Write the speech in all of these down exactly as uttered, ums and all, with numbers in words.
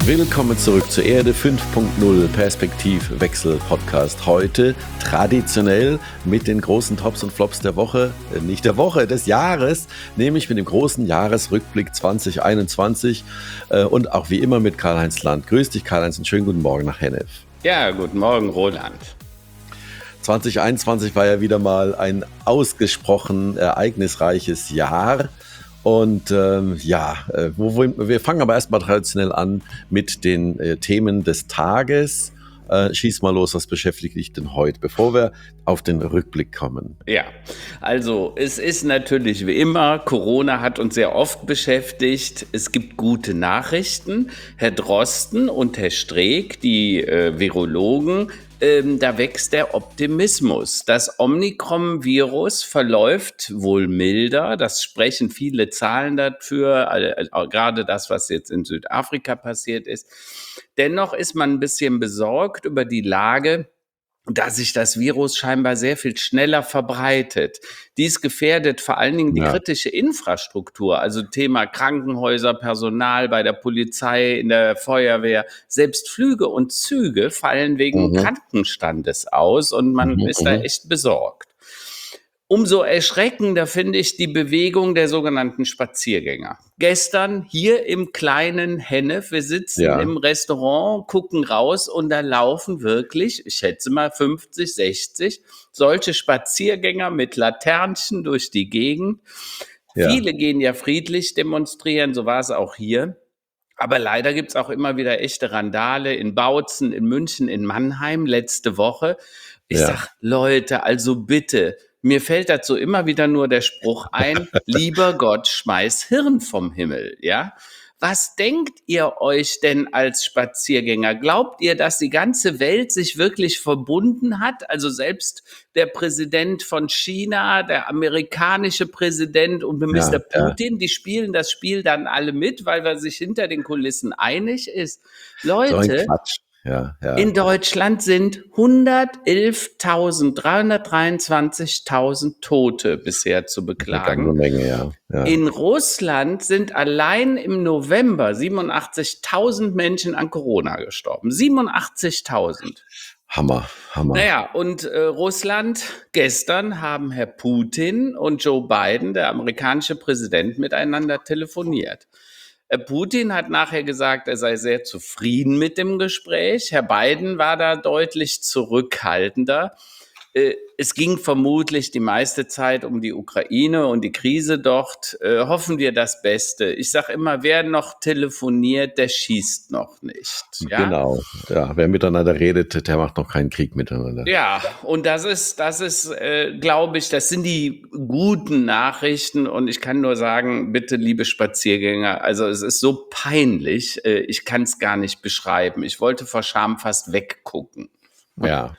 Willkommen zurück zur Erde fünf Punkt null Perspektivwechsel Podcast. Heute traditionell mit den großen Tops und Flops der Woche, äh, nicht der Woche, des Jahres, nämlich mit dem großen Jahresrückblick zwanzig einundzwanzig äh, und auch wie immer mit Karl-Heinz Land. Grüß dich, Karl-Heinz, und schönen guten Morgen nach Hennef. Ja, guten Morgen, Roland. zwanzig einundzwanzig war ja wieder mal ein ausgesprochen ereignisreiches Jahr. Und ähm, ja, äh, wo, wo, wir fangen aber erstmal traditionell an mit den äh, Themen des Tages. Äh, schieß mal los, was beschäftigt dich denn heute, bevor wir auf den Rückblick kommen? Ja, also es ist natürlich wie immer, Corona hat uns sehr oft beschäftigt. Es gibt gute Nachrichten. Herr Drosten und Herr Streeck, die äh, Virologen, ähm, da wächst der Optimismus. Das Omikron-Virus verläuft wohl milder. Das sprechen viele Zahlen dafür, also gerade das, was jetzt in Südafrika passiert ist. Dennoch ist man ein bisschen besorgt über die Lage, dass sich das Virus scheinbar sehr viel schneller verbreitet. Dies gefährdet vor allen Dingen die Ja. kritische Infrastruktur, also Thema Krankenhäuser, Personal bei der Polizei, in der Feuerwehr. Selbst Flüge und Züge fallen wegen Mhm. Krankenstandes aus und man Mhm, ist da mhm. echt besorgt. Umso erschreckender finde ich die Bewegung der sogenannten Spaziergänger. Gestern hier im kleinen Hennef, wir sitzen Ja. im Restaurant, gucken raus und da laufen wirklich, ich schätze mal fünfzig, sechzig, solche Spaziergänger mit Laternchen durch die Gegend. Ja. Viele gehen ja friedlich demonstrieren, so war es auch hier. Aber leider gibt es auch immer wieder echte Randale in Bautzen, in München, in Mannheim letzte Woche. Ich Ja. sag, Leute, also bitte, mir fällt dazu immer wieder nur der Spruch ein, lieber Gott, schmeiß Hirn vom Himmel, ja? Was denkt ihr euch denn als Spaziergänger? Glaubt ihr, dass die ganze Welt sich wirklich verbunden hat? Also selbst der Präsident von China, der amerikanische Präsident und Mister Ja, ja. Putin, die spielen das Spiel dann alle mit, weil man sich hinter den Kulissen einig ist. So ein Leute, Quatsch. Ja, ja. in Deutschland sind hundertelftausendd, Tote bisher zu Eine ganze beklagen. Menge, ja. Ja. In Russland sind allein im November siebenundachtzigtausend Menschen an Corona gestorben. siebenundachtzigtausend. Hammer, Hammer. Naja, und äh, Russland, gestern haben Herr Putin und Joe Biden, der amerikanische Präsident, miteinander telefoniert. Herr Putin hat nachher gesagt, er sei sehr zufrieden mit dem Gespräch. Herr Biden war da deutlich zurückhaltender. Äh, Es ging vermutlich die meiste Zeit um die Ukraine und die Krise dort. Äh, hoffen wir das Beste. Ich sage immer, wer noch telefoniert, der schießt noch nicht. Ja? Genau. Ja, wer miteinander redet, der macht noch keinen Krieg miteinander. Ja, und das ist, das ist, äh, glaube ich, das sind die guten Nachrichten. Und ich kann nur sagen, bitte, liebe Spaziergänger, also es ist so peinlich, äh, ich kann es gar nicht beschreiben. Ich wollte vor Scham fast weggucken. Ja.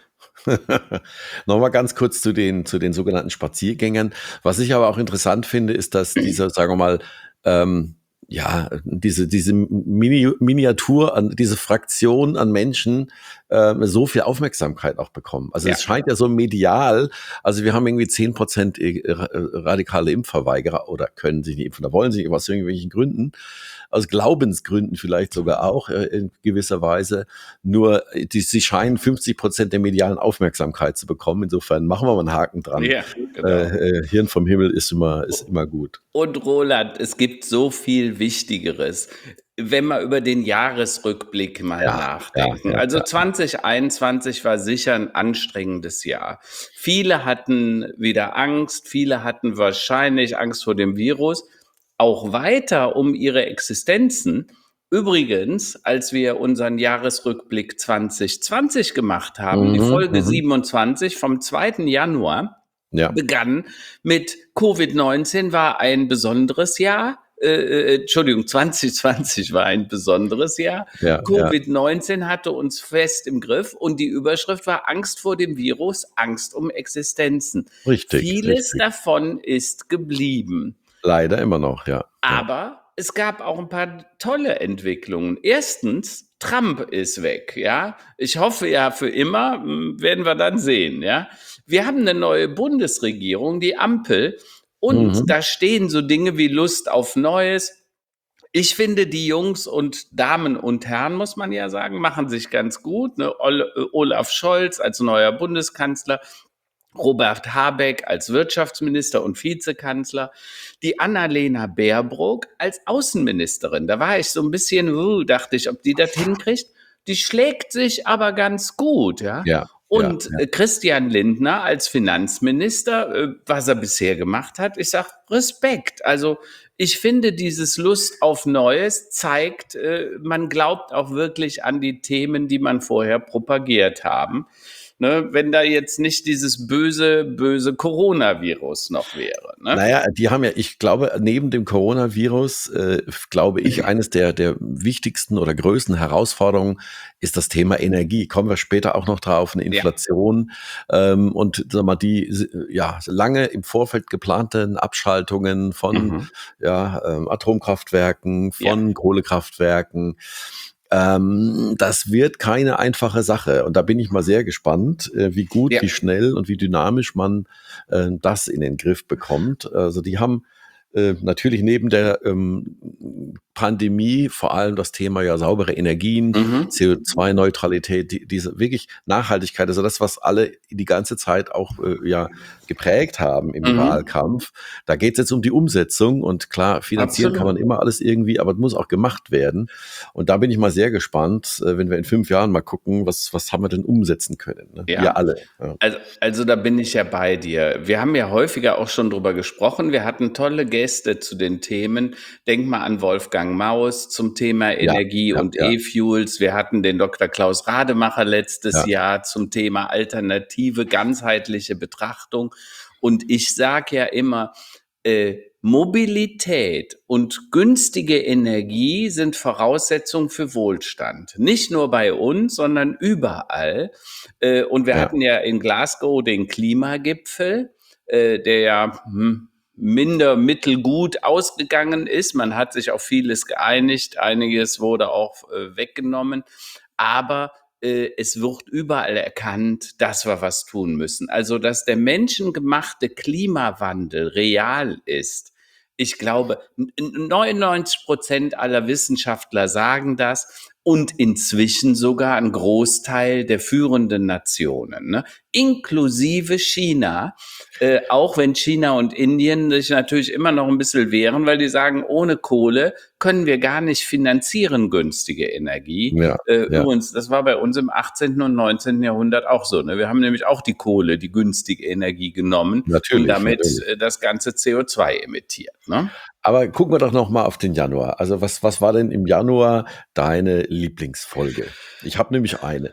Nochmal ganz kurz zu den, zu den sogenannten Spaziergängern. Was ich aber auch interessant finde, ist, dass diese, sagen wir mal, ähm, ja, diese, diese Mini Miniatur, an diese Fraktion an Menschen ähm, so viel Aufmerksamkeit auch bekommen. Also Ja. es scheint ja so medial, also wir haben irgendwie zehn Prozent radikale Impfverweigerer oder können sich nicht impfen, da wollen sie nicht, aus irgendwelchen Gründen, aus Glaubensgründen vielleicht sogar auch äh, in gewisser Weise. Nur die, sie scheinen fünfzig Prozent der medialen Aufmerksamkeit zu bekommen. Insofern machen wir mal einen Haken dran. Ja, genau. Äh, äh, Hirn vom Himmel ist immer, ist immer gut. Und Roland, es gibt so viel Wichtigeres, wenn wir über den Jahresrückblick mal Ja, nachdenken. ja, ja, also ja. zwanzig einundzwanzig war sicher ein anstrengendes Jahr. Viele hatten wieder Angst, viele hatten wahrscheinlich Angst vor dem Virus, auch weiter um ihre Existenzen. Übrigens, als wir unseren Jahresrückblick zwanzig zwanzig gemacht haben, die Mhm, Folge mhm. siebenundzwanzig vom zweiten Januar, Ja, begann mit Covid neunzehn war ein besonderes Jahr. Äh, äh, Entschuldigung, zwanzig zwanzig war ein besonderes Jahr. ja, ja. Covid neunzehn hatte uns fest im Griff und die Überschrift war Angst vor dem Virus, Angst um Existenzen. Richtig, Vieles richtig. davon ist geblieben. Leider immer noch, ja. Ja. Aber es gab auch ein paar tolle Entwicklungen. Erstens, Trump ist weg, ja. Ich hoffe ja für immer, hm, werden wir dann sehen, ja. Wir haben eine neue Bundesregierung, die Ampel, und Mhm. da stehen so Dinge wie Lust auf Neues. ich finde, die Jungs und Damen und Herren, muss man ja sagen, machen sich ganz gut. Ne? Olaf Scholz als neuer Bundeskanzler, Robert Habeck als Wirtschaftsminister und Vizekanzler, die Annalena Baerbock als Außenministerin. Da war ich so ein bisschen, uh, dachte ich, ob die das hinkriegt. Die schlägt sich aber ganz gut, ja. Ja, ja, Und ja. äh, Christian Lindner als Finanzminister, äh, was er bisher gemacht hat, ich sag Respekt. Also ich finde, dieses Lust auf Neues zeigt, äh, man glaubt auch wirklich an die Themen, die man vorher propagiert haben. Ne, wenn da jetzt nicht dieses böse, böse Coronavirus noch wäre. Ne? Naja, die haben ja, ich glaube, neben dem Coronavirus, äh, glaube ich, eines der, der wichtigsten oder größten Herausforderungen ist das Thema Energie. Kommen wir später auch noch drauf, eine Inflation ja. ähm, und sag mal, die ja lange im Vorfeld geplanten Abschaltungen von mhm. ja, ähm, Atomkraftwerken, von ja. Kohlekraftwerken. Ähm, das wird keine einfache Sache. Und da bin ich mal sehr gespannt, äh, wie gut, ja. wie schnell und wie dynamisch man äh, das in den Griff bekommt. Also die haben äh, natürlich neben der ähm, Pandemie vor allem das Thema ja saubere Energien, mhm. C O zwei Neutralität, die, diese wirklich Nachhaltigkeit, also das, was alle die ganze Zeit auch äh, ja geprägt haben im mhm. Wahlkampf. Da geht es jetzt um die Umsetzung und klar, finanzieren Absolut. Kann man immer alles irgendwie, aber es muss auch gemacht werden. Und da bin ich mal sehr gespannt, äh, wenn wir in fünf Jahren mal gucken, was, was haben wir denn umsetzen können. Ne? Ja. Wir alle. Ja. Also, also da bin ich ja bei dir. Wir haben ja häufiger auch schon drüber gesprochen. Wir hatten tolle Gäste zu den Themen. Denk mal an Wolfgang Maus zum Thema Energie ja, ja, und ja. E-Fuels. Wir hatten den Doktor Klaus Rademacher letztes ja. Jahr zum Thema alternative, ganzheitliche Betrachtung. Und ich sage ja immer, äh, Mobilität und günstige Energie sind Voraussetzungen für Wohlstand. Nicht nur bei uns, sondern überall. Äh, und wir ja. hatten ja in Glasgow den Klimagipfel, äh, der ja hm, minder mittelgut ausgegangen ist. Man hat sich auf vieles geeinigt, einiges wurde auch äh, weggenommen, aber äh, es wird überall erkannt, dass wir was tun müssen. Also, dass der menschengemachte Klimawandel real ist. Ich glaube, neunundneunzig Prozent aller Wissenschaftler sagen das. Und inzwischen sogar ein Großteil der führenden Nationen, ne? Inklusive China, äh, auch wenn China und Indien sich natürlich immer noch ein bisschen wehren, weil die sagen, ohne Kohle können wir gar nicht finanzieren günstige Energie. Ja, äh, ja. Übrigens, das war bei uns im achtzehnten und neunzehnten Jahrhundert auch so. Ne? Wir haben nämlich auch die Kohle, die günstige Energie genommen natürlich, und damit natürlich. das ganze C O zwei emittiert. Ne? Aber gucken wir doch noch mal auf den Januar. Also was, was war denn im Januar deine Lieblingsfolge? Ich habe nämlich eine.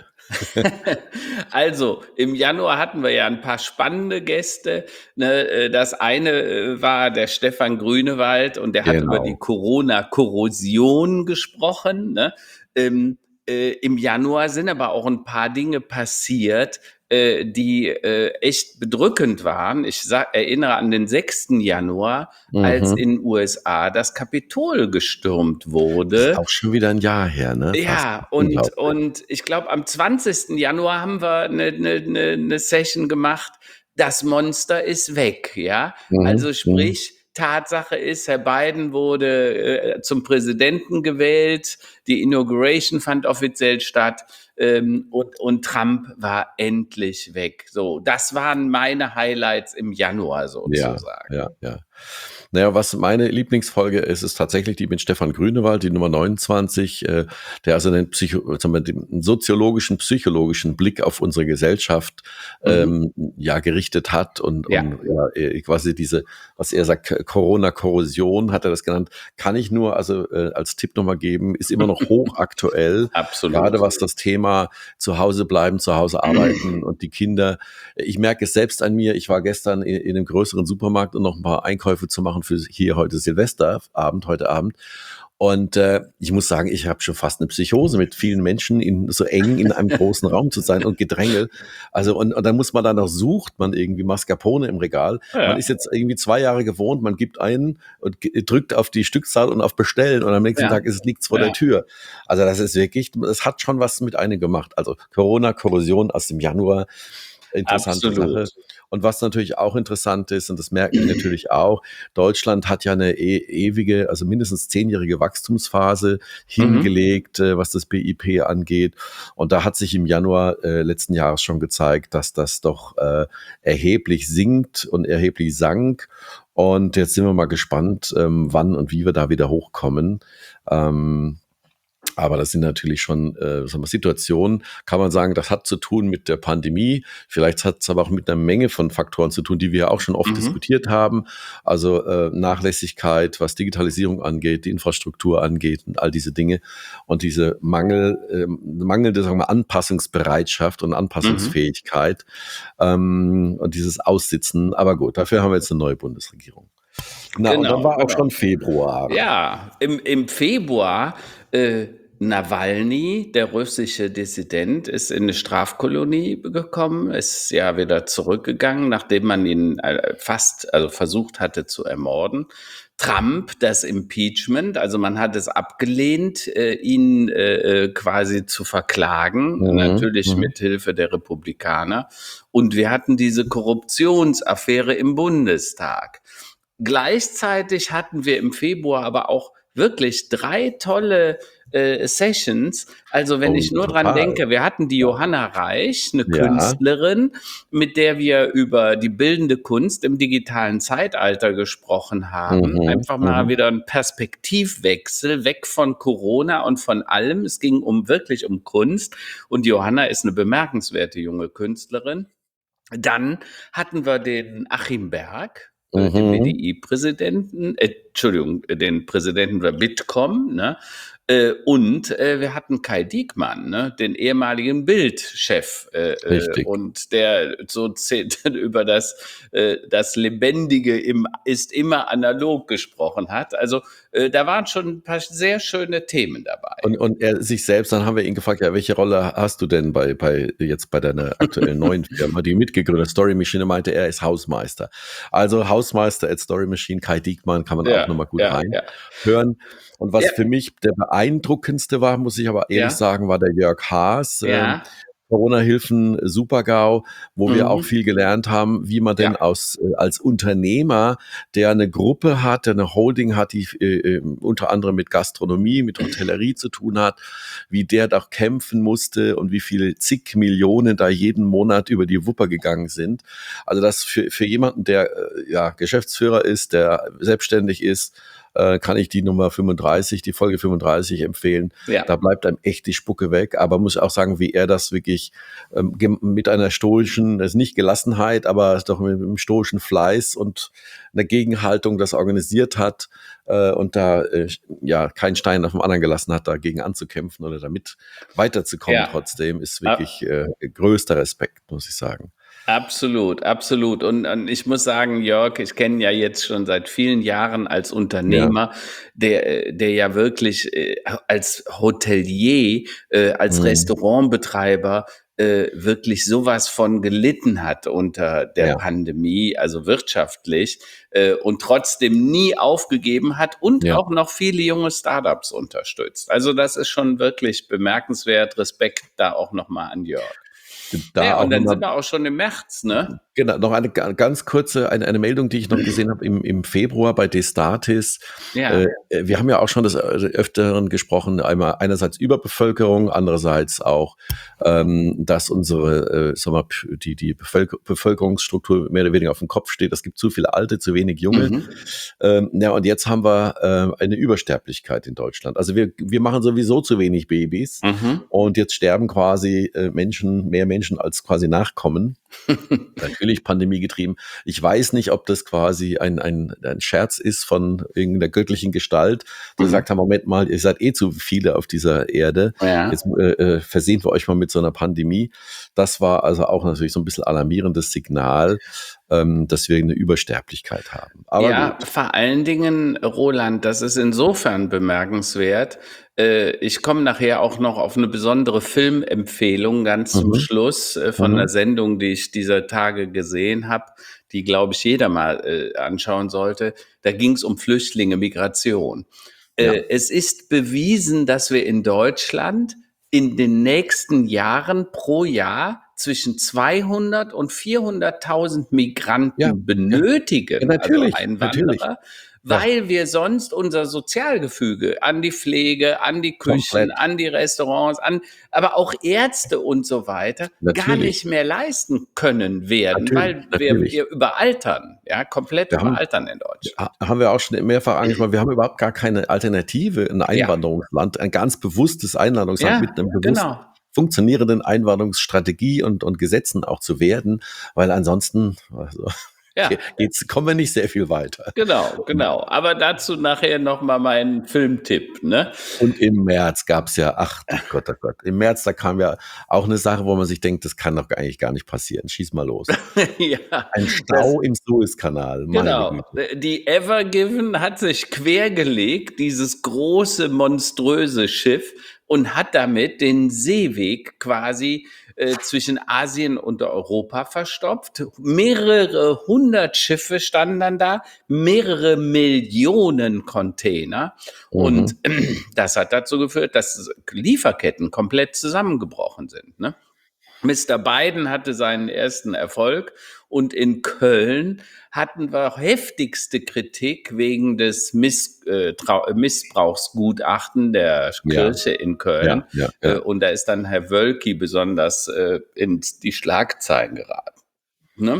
Also, im Januar hatten wir ja ein paar spannende Gäste. Das eine war der Stefan Grünewald und der genau. hat über die Corona-Korrosion gesprochen. Ne? Ähm, äh, Im Januar sind aber auch ein paar Dinge passiert, äh, die äh, echt bedrückend waren. Ich sag, erinnere an den sechsten Januar, mhm. als in den U S A das Kapitol gestürmt wurde. Das ist auch schon wieder ein Jahr her, ne? Ja, und, und ich glaube, am zwanzigsten Januar haben wir eine, eine, eine Session gemacht, das Monster ist weg, ja. Mhm. Also sprich, Tatsache ist, Herr Biden wurde äh, zum Präsidenten gewählt, die Inauguration fand offiziell statt ähm, und, und Trump war endlich weg. So, das waren meine Highlights im Januar sozusagen. Ja, ja, ja. Naja, was meine Lieblingsfolge ist, ist tatsächlich die mit Stefan Grünewald, die Nummer neunundzwanzig, äh, der also einen, Psycho- sagen wir, den soziologischen, psychologischen Blick auf unsere Gesellschaft ähm, mhm. ja gerichtet hat und, ja. und ja, quasi diese, was er sagt, Corona-Korrosion hat er das genannt, kann ich nur also äh, als Tipp nochmal geben, ist immer noch hochaktuell. Absolut. Gerade was das Thema zu Hause bleiben, zu Hause arbeiten und die Kinder. Ich merke es selbst an mir, ich war gestern in, in einem größeren Supermarkt, um noch ein paar Einkäufe zu machen für hier heute Silvesterabend, heute Abend. Und äh, ich muss sagen, ich habe schon fast eine Psychose, mit vielen Menschen in, so eng in einem großen Raum zu sein und Gedränge. Also und, und dann muss man da noch, sucht man irgendwie Mascarpone im Regal. Ja. Man ist jetzt irgendwie zwei Jahre gewohnt, man gibt ein und g- drückt auf die Stückzahl und auf Bestellen und am nächsten ja. Tag ist es nichts vor ja. der Tür. Also das ist wirklich, das hat schon was mit einem gemacht. Also Corona-Korrosion aus dem Januar. interessante Sache. Absolut. Und was natürlich auch interessant ist, und das merken wir natürlich auch, Deutschland hat ja eine e ewige, also mindestens zehnjährige Wachstumsphase Mhm. hingelegt, äh, was das B I P angeht. Und da hat sich im Januar äh, letzten Jahres schon gezeigt, dass das doch äh, erheblich sinkt und erheblich sank. Und jetzt sind wir mal gespannt, ähm, wann und wie wir da wieder hochkommen. Ähm, aber das sind natürlich schon äh, sagen wir, Situationen, kann man sagen, das hat zu tun mit der Pandemie. Vielleicht hat es aber auch mit einer Menge von Faktoren zu tun, die wir ja auch schon oft Mhm. diskutiert haben. Also äh, Nachlässigkeit, was Digitalisierung angeht, die Infrastruktur angeht und all diese Dinge. Und diese Mangel, äh, mangelnde sagen wir, Anpassungsbereitschaft und Mhm. Anpassungsfähigkeit ähm, und dieses Aussitzen. Aber gut, dafür haben wir jetzt eine neue Bundesregierung. Na, und dann Genau, war auch genau. schon Februar. Ja, im, im Februar, äh, Nawalny, der russische Dissident, ist in eine Strafkolonie gekommen, ist ja wieder zurückgegangen, nachdem man ihn äh, fast, also versucht hatte zu ermorden. Trump, das Impeachment, also man hat es abgelehnt, äh, ihn äh, äh, quasi zu verklagen, Mhm, natürlich mhm. mit Hilfe der Republikaner. Und wir hatten diese Korruptionsaffäre im Bundestag. Gleichzeitig hatten wir im Februar aber auch wirklich drei tolle äh, Sessions. Also wenn Oh, ich nur dran total. denke, wir hatten die Ja. Johanna Reich, eine Ja. Künstlerin, mit der wir über die bildende Kunst im digitalen Zeitalter gesprochen haben. Mhm, Einfach mal mhm. wieder ein Perspektivwechsel, weg von Corona und von allem. Es ging um wirklich um Kunst. Und Johanna ist eine bemerkenswerte junge Künstlerin. Dann hatten wir den Achim Berg, äh, den Mhm. B D I-Präsidenten, äh, Entschuldigung, äh, den Präsidenten der Bitkom, ne? Äh, und äh, wir hatten Kai Diekmann, ne? Den ehemaligen Bild-Chef, äh, äh, Richtig. und der so zählt über das, äh, das Lebendige im, ist immer analog gesprochen hat. Also äh, da waren schon ein paar sehr schöne Themen dabei. Und und er sich selbst dann haben wir ihn gefragt: „Ja, welche Rolle hast du denn bei bei jetzt bei deiner aktuellen neuen Firma, die mitgegründet Story Machine?“ Er meinte, er ist Hausmeister. Also, Hausmeister at Story Machine, Kai Diekmann kann man auch noch Ja, mal gut ja, ja. reinhören. Und was Ja, für mich der beeindruckendste war, muss ich aber ehrlich ja, sagen, war der Jörg Haas, ähm, ja. Corona-Hilfen Super-GAU, wo wir auch Mhm. viel gelernt haben, wie man Ja, denn aus äh, als Unternehmer, der eine Gruppe hat, der eine Holding hat, die äh, äh, unter anderem mit Gastronomie, mit Hotellerie zu tun hat, wie der doch kämpfen musste und wie viele zig Millionen da jeden Monat über die Wupper gegangen sind. Also das für, für jemanden, der äh, ja Geschäftsführer ist, der selbstständig ist, äh, kann ich die Nummer fünfunddreißig, die Folge fünfunddreißig empfehlen. ja. Da bleibt einem echt die Spucke weg, aber muss auch sagen, wie er das wirklich ähm, gem- mit einer stoischen, das ist nicht Gelassenheit, aber doch mit einem stoischen Fleiß und einer Gegenhaltung das organisiert hat äh, und da äh, ja keinen Stein auf dem anderen gelassen hat, dagegen anzukämpfen oder damit weiterzukommen Ja, trotzdem, ist ab wirklich äh, größter Respekt, muss ich sagen. absolut, absolut. Und, und ich muss sagen, Jörg, ich kenne ihn ja jetzt schon seit vielen Jahren als Ja. Unternehmer, der, äh, der ja wirklich äh, als Hotelier, äh, als Mhm. Restaurantbetreiber äh, wirklich sowas von gelitten hat unter der Ja. Pandemie, also wirtschaftlich, äh, und trotzdem nie aufgegeben hat und Ja. auch noch viele junge Startups unterstützt. Also das ist schon wirklich bemerkenswert. Respekt da auch nochmal an Jörg. Da Ja, und auch dann nochmal sind wir auch schon im März, ne? Genau, noch eine ga ganz kurze eine eine Meldung, die ich noch gesehen habe im im Februar bei Destatis. Ja. Äh, äh, wir haben ja auch schon des äh, Öfteren gesprochen, einmal einerseits Überbevölkerung, andererseits auch, ähm, dass unsere, äh, sagen wir, p die die Bevölker Bevölkerungsstruktur mehr oder weniger auf dem Kopf steht. Es gibt zu viele Alte, zu wenig Junge. Mhm. Ähm, ja, und jetzt haben wir, äh, eine Übersterblichkeit in Deutschland. Also wir wir machen sowieso zu wenig Babys Mhm. und jetzt sterben quasi, äh, Menschen mehr Menschen als quasi nachkommen. Natürlich Pandemie getrieben. Ich weiß nicht, ob das quasi ein, ein, ein Scherz ist von irgendeiner göttlichen Gestalt, die Mhm. gesagt haben, Moment mal, ihr seid eh zu viele auf dieser Erde. Ja. Jetzt äh, äh, versehen wir euch mal mit so einer Pandemie. Das war also auch natürlich so ein bisschen alarmierendes Signal, ähm, dass wir eine Übersterblichkeit haben. Aber Ja, gut. vor allen Dingen, Roland, das ist insofern bemerkenswert. Äh, ich komme nachher auch noch auf eine besondere Filmempfehlung ganz zum Mhm. Schluss äh, von einer Mhm. Sendung, die ich dieser Tage gesehen habe, die, glaube ich, jeder mal äh, anschauen sollte. Da ging es um Flüchtlinge, Migration. Ja. Äh, es ist bewiesen, dass wir in Deutschland in den nächsten Jahren pro Jahr zwischen zweihundert und vierhunderttausend Ja, Migranten ja, ja, benötigen, also natürlich, natürlich. Einwanderer, Ja, weil wir sonst unser Sozialgefüge an die Pflege, an die Küchen, komplett. an die Restaurants, an aber auch Ärzte und so weiter gar Natürlich, nicht mehr leisten können werden, natürlich, weil wir natürlich. wir überaltern, ja, komplett Wir haben überaltern in Deutschland. ha haben wir auch schon mehrfach angesprochen, wir haben überhaupt gar keine Alternative, 'n Ja, Einwanderungsland, ein ganz bewusstes Einwanderungsland mit ja, 'nem bewusst genau. funktionierenden Einwanderungsstrategie und und Gesetzen auch zu werden, weil ansonsten, also, ge Ja, geht's kommen wir nicht sehr viel weiter. genau, genau. Aber dazu nachher noch mal mein Filmtipp, ne? Und im März gab's ja, ach du Gott, oh Gott, im März, da kam ja auch 'ne Sache, wo man sich denkt, das kann doch eigentlich gar nicht passieren. Schieß mal los. Ja, Ein das Stau im Suezkanal, meine genau. Güte. Äh, die Ever Given hat sich quergelegt, dieses große, monströse Schiff, und hat damit den Seeweg quasi äh, zwischen Asien und Europa verstopft. Mehrere hundert Schiffe standen dann da, mehrere Millionen Container. Und Mhm. das hat dazu geführt, dass Lieferketten komplett zusammengebrochen sind. Ne? Mister Biden hatte seinen ersten Erfolg, und in Köln hatten wir heftigste Kritik wegen des Miss, äh, Trau- Missbrauchsgutachten der Ja, Kirche in ja, Köln. ja, Äh, ja. und da ist dann Herr Wölki besonders äh, in die Schlagzeilen geraten. Ne?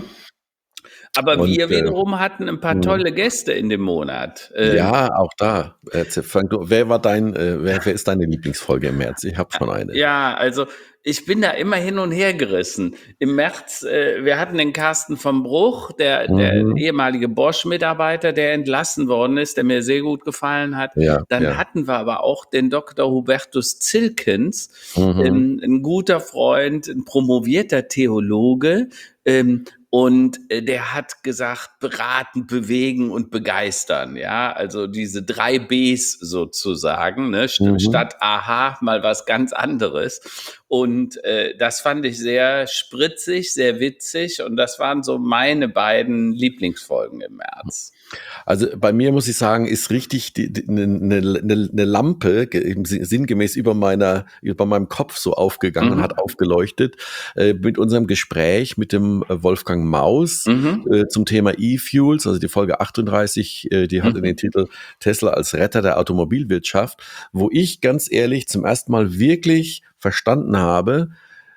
Aber Und, wir äh wiederum hatten ein paar mhm. tolle Gäste in dem Monat. Ähm, Ja, auch da. Erzähl, fang du, wer war dein, äh, wer, wer ist deine Lieblingsfolge im März? Ich habe schon eine. Ja, also ich bin da immer hin und her gerissen. Im März, äh, wir hatten den Carsten vom Bruch, der, der Mhm. ehemalige Bosch-Mitarbeiter, der entlassen worden ist, der mir sehr gut gefallen hat. Ja, Dann ja. hatten wir aber auch den Doktor Hubertus Zilkens, Mhm. ähm, ein guter Freund, ein promovierter Theologe, ähm, und äh, der hat gesagt, beraten, bewegen und begeistern. Ja, also diese drei Bs sozusagen, ne? St- Mhm. Statt Aha mal was ganz anderes. Und äh, das fand ich sehr spritzig, sehr witzig. Und das waren so meine beiden Lieblingsfolgen im März. Also bei mir muss ich sagen, ist richtig die, die, eine, eine, eine Lampe ge- im Sin- sinngemäß über meiner, über meinem Kopf so aufgegangen und Mhm. hat aufgeleuchtet äh, mit unserem Gespräch mit dem äh, Wolfgang Maus Mhm. äh, zum Thema E-Fuels, also die Folge achtunddreißig, äh, die hatte den Mhm. Titel Tesla als Retter der Automobilwirtschaft, wo ich ganz ehrlich zum ersten Mal wirklich verstanden habe,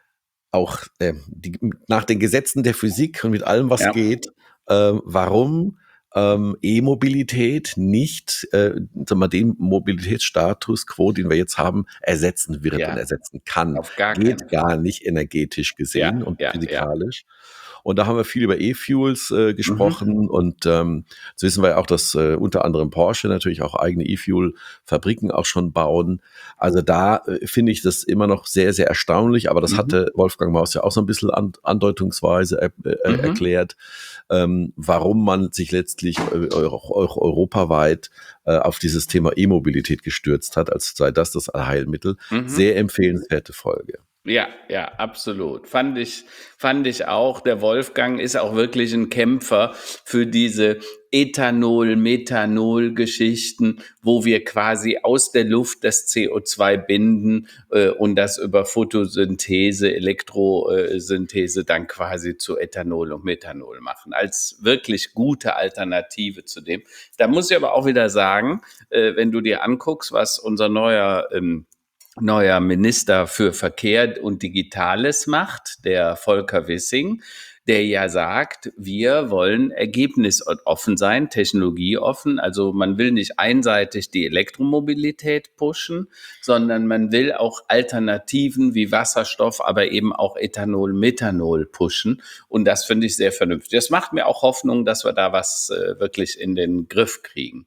auch äh, die, nach den Gesetzen der Physik und mit allem, was Ja, geht, äh, warum ähm, E-Mobilität nicht äh, sagen wir, den Mobilitätsstatus quo, den wir jetzt haben, ersetzen wird und ja, ersetzen kann. auf gar Geht keinen gar Fall. nicht energetisch gesehen Ja, und ja, ja. physikalisch. Und da haben wir viel über E-Fuels äh, Mhm. gesprochen und ähm, so wissen wir ja auch, dass äh, unter anderem Porsche natürlich auch eigene E-Fuel-Fabriken auch schon bauen. Also da äh, finde ich das immer noch sehr, sehr erstaunlich, aber das Mhm. hatte Wolfgang Maus ja auch so ein bisschen an, andeutungsweise er, äh, Mhm. erklärt, ähm, warum man sich letztlich äh, auch, auch europaweit äh, auf dieses Thema E-Mobilität gestürzt hat, als sei das das Allheilmittel. Mhm. Sehr empfehlenswerte Folge. Ja, ja, absolut. Fand ich, fand ich auch. Der Wolfgang ist auch wirklich ein Kämpfer für diese Ethanol-, Methanol-Geschichten, wo wir quasi aus der Luft das C O zwei binden äh, und das über Photosynthese, Elektrosynthese dann quasi zu Ethanol und Methanol machen. Als wirklich gute Alternative zu dem. Da muss ich aber auch wieder sagen, äh, wenn du dir anguckst, was unser neuer ähm, neuer Minister für Verkehr und Digitales macht, der Volker Wissing, der ja sagt, wir wollen ergebnisoffen sein, technologieoffen. Also man will nicht einseitig die Elektromobilität pushen, sondern man will auch Alternativen wie Wasserstoff, aber eben auch Ethanol, Methanol pushen. Und das finde ich sehr vernünftig. Das macht mir auch Hoffnung, dass wir da was äh, wirklich in den Griff kriegen.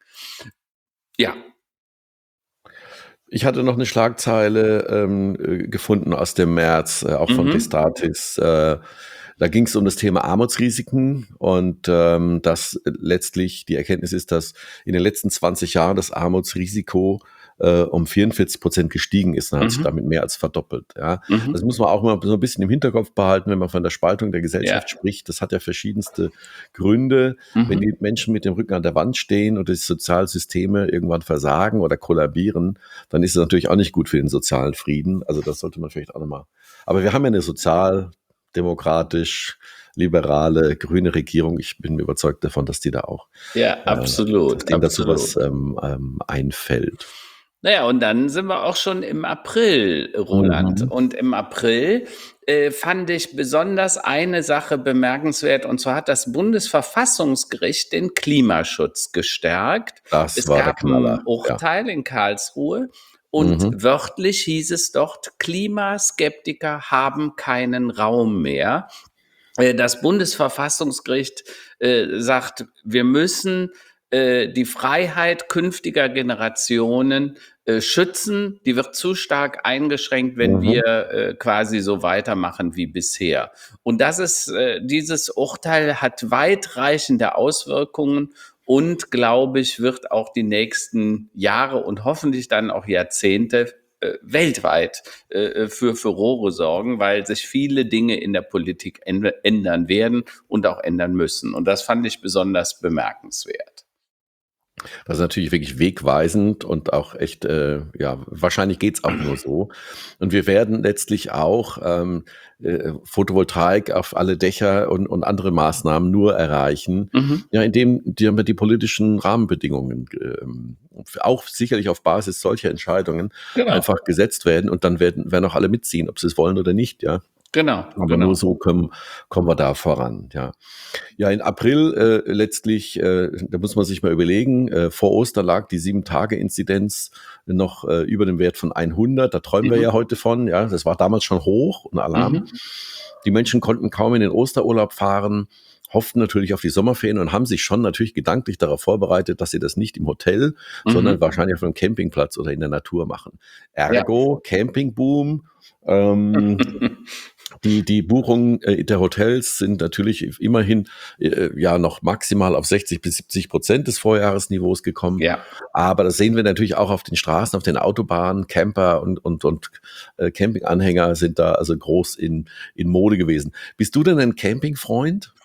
Ja. Ich hatte noch eine Schlagzeile ähm, äh, gefunden aus dem März, äh, auch von Mhm. Destatis. Äh, da ging es um das Thema Armutsrisiken und ähm, dass letztlich die Erkenntnis ist, dass in den letzten zwanzig Jahren das Armutsrisiko äh, um vierundvierzig Prozent gestiegen ist und hat sich Mhm. damit mehr als verdoppelt. Ja. Das Mhm. muss man auch mal so ein bisschen im Hinterkopf behalten, wenn man von der Spaltung der Ja. Gesellschaft spricht. Das hat ja verschiedenste Gründe. Wenn Mhm. die Menschen mit dem Rücken an der Wand stehen und die Sozialsysteme irgendwann versagen oder kollabieren, dann ist es natürlich auch nicht gut für den sozialen Frieden. Also das sollte man vielleicht auch nochmal. Aber wir haben ja eine Sozial demokratisch, liberale, grüne Regierung. Ich bin mir überzeugt davon, dass die da auch, Ja, äh, dass absolut, denen dazu was absolut. ähm, ähm, einfällt. Naja, und dann sind wir auch schon im April, Roland. Mhm. Und im April äh, fand ich besonders eine Sache bemerkenswert, und zwar hat das Bundesverfassungsgericht den Klimaschutz gestärkt. Das Es war der gab ein Knaller, ja. Urteil in Karlsruhe und Mhm. wörtlich hieß es dort, Klimaskeptiker haben keinen Raum mehr. Äh, Das Bundesverfassungsgericht äh, sagt, wir müssen äh, die Freiheit künftiger Generationen äh, schützen. Die wird zu stark eingeschränkt, wenn Mhm. wir äh, quasi so weitermachen wie bisher. Und das ist, äh, dieses Urteil hat weitreichende Auswirkungen und, glaube ich, wird auch die nächsten Jahre und hoffentlich dann auch Jahrzehnte äh, weltweit äh, für Furore sorgen, weil sich viele Dinge in der Politik ändern werden und auch ändern müssen. Und das fand ich besonders bemerkenswert. Das ist natürlich wirklich wegweisend und auch echt, äh, ja, wahrscheinlich geht's auch nur so. Und wir werden letztlich auch ähm, äh, Photovoltaik auf alle Dächer und, und andere Maßnahmen nur erreichen, Mhm. ja, indem die, die politischen Rahmenbedingungen ähm, auch sicherlich auf Basis solcher Entscheidungen Genau, einfach gesetzt werden und dann werden, werden auch alle mitziehen, ob sie es wollen oder nicht, ja. genau, Aber nur genau. so kommen, kommen wir da voran, ja. Ja, in April äh, letztlich, äh, da muss man sich mal überlegen, äh, vor Ostern lag die sieben-Tage-Inzidenz noch äh, über dem Wert von hundert. Da träumen wir Mhm. ja heute von. Ja, das war damals schon hoch und Alarm. Mhm. Die Menschen konnten kaum in den Osterurlaub fahren, hofften natürlich auf die Sommerferien und haben sich schon natürlich gedanklich darauf vorbereitet, dass sie das nicht im Hotel, sondern Mhm. wahrscheinlich auf einem Campingplatz oder in der Natur machen. Ja. Ergo, Campingboom. Ähm, die, die Buchungen äh, der Hotels sind natürlich immerhin äh, ja noch maximal auf sechzig bis siebzig Prozent des Vorjahresniveaus gekommen. Ja. Aber das sehen wir natürlich auch auf den Straßen, auf den Autobahnen. Camper und, und, und äh, Campinganhänger sind da also groß in, in Mode gewesen. Bist du denn ein Campingfreund?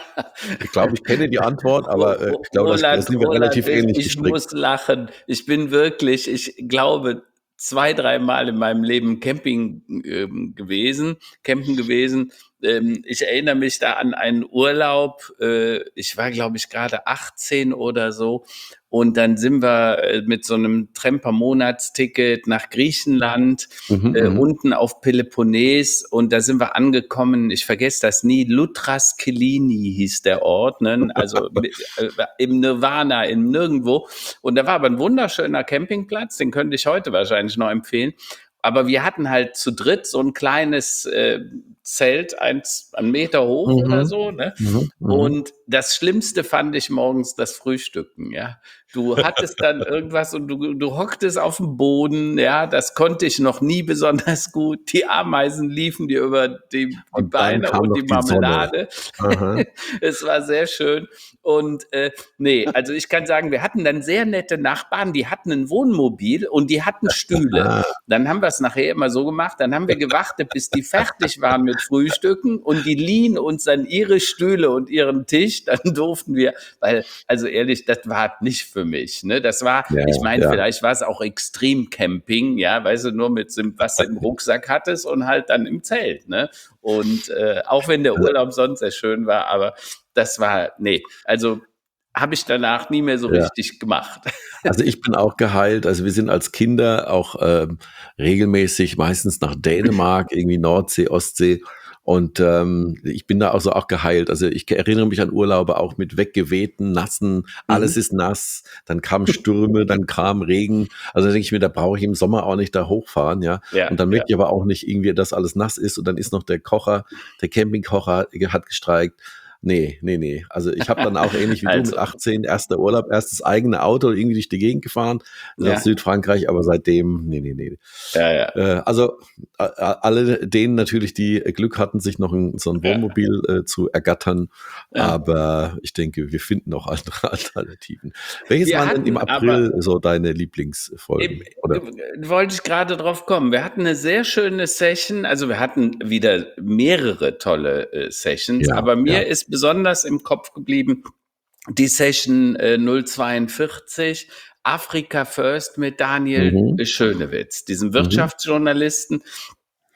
Ich glaube, ich kenne die Antwort, aber äh, ich glaube, da da Roland, sind wir Roland, relativ ähnlich ich gestrickt. muss lachen. Ich bin wirklich, ich glaube, zwei, dreimal in meinem Leben Camping ähm, gewesen, campen gewesen. Ähm, ich erinnere mich da an einen Urlaub. Äh, ich war, glaube ich, gerade achtzehn oder so. Und dann sind wir äh, mit so einem Tremper-Monatsticket nach Griechenland, Mhm, äh, mhm. unten auf Peloponnes, und da sind wir angekommen, ich vergesse das nie, Lutraskilini hieß der Ort, ne? Also äh, im Nirvana, im Nirgendwo. Und da war aber ein wunderschöner Campingplatz, den könnte ich heute wahrscheinlich noch empfehlen. Aber wir hatten halt zu dritt so ein kleines äh, Zelt, eins, einen Meter hoch oder Mhm. so, ne? Mhm. Mhm. Und das Schlimmste fand ich morgens das Frühstücken, ja. Du hattest dann irgendwas und du, du hocktest auf dem Boden, ja, das konnte ich noch nie besonders gut. Die Ameisen liefen dir über die, die Und dann Beine kam und noch die die Sonne. Marmelade. Aha. Es war sehr schön. Und äh, nee, also ich kann sagen, wir hatten dann sehr nette Nachbarn, die hatten ein Wohnmobil und die hatten Stühle. Ah, Dann haben wir es nachher immer so gemacht, dann haben wir gewartet, bis die fertig waren mit Frühstücken, und die liehen uns dann ihre Stühle und ihren Tisch, dann durften wir, weil, also ehrlich, das war nicht für mich, ne? Das war, ja, ich meine, ja. vielleicht war es auch Extremcamping, ja, weißt du, nur mit dem, was du im Rucksack hattest und halt dann im Zelt, ne? Und äh, auch wenn der Also, Urlaub sonst sehr schön war, aber das war, nee, also habe ich danach nie mehr so ja. richtig gemacht. Also ich bin auch geheilt. Also wir sind als Kinder auch ähm, regelmäßig meistens nach Dänemark, irgendwie Nordsee, Ostsee. Und ähm, ich bin da also auch geheilt. Also ich erinnere mich an Urlaube auch mit weggewehten, nassen, alles Mhm. ist nass, dann kamen Stürme, dann kam Regen. Also da denke ich mir, da brauche ich im Sommer auch nicht da hochfahren, ja. Ja, Und dann ja. möchte ich aber auch nicht irgendwie, dass alles nass ist und dann ist noch der Kocher, der Campingkocher hat gestreikt. Nee, nee, nee. Also ich habe dann auch ähnlich wie du mit Also, achtzehn erster Urlaub, erstes eigene Auto irgendwie durch die Gegend gefahren nach ja, Südfrankreich, aber seitdem, nee, nee, nee. ja, ja, Äh, also äh, alle denen natürlich, die Glück hatten, sich noch ein, so ein ja, Wohnmobil äh, zu ergattern, ja. aber ich denke, wir finden auch andere Alternativen. Welches Wir waren denn im hatten aber, April so deine Eben, Lieblingsfolgen? Oder? äh, wollte ich gerade drauf kommen. Wir hatten eine sehr schöne Session, also wir hatten wieder mehrere tolle äh, Sessions, Ja, aber ja. mir ist besonders im Kopf geblieben die Session äh, null zweiundvierzig, Africa First mit Daniel Mhm, Schönewitz, diesem mhm, Wirtschaftsjournalisten.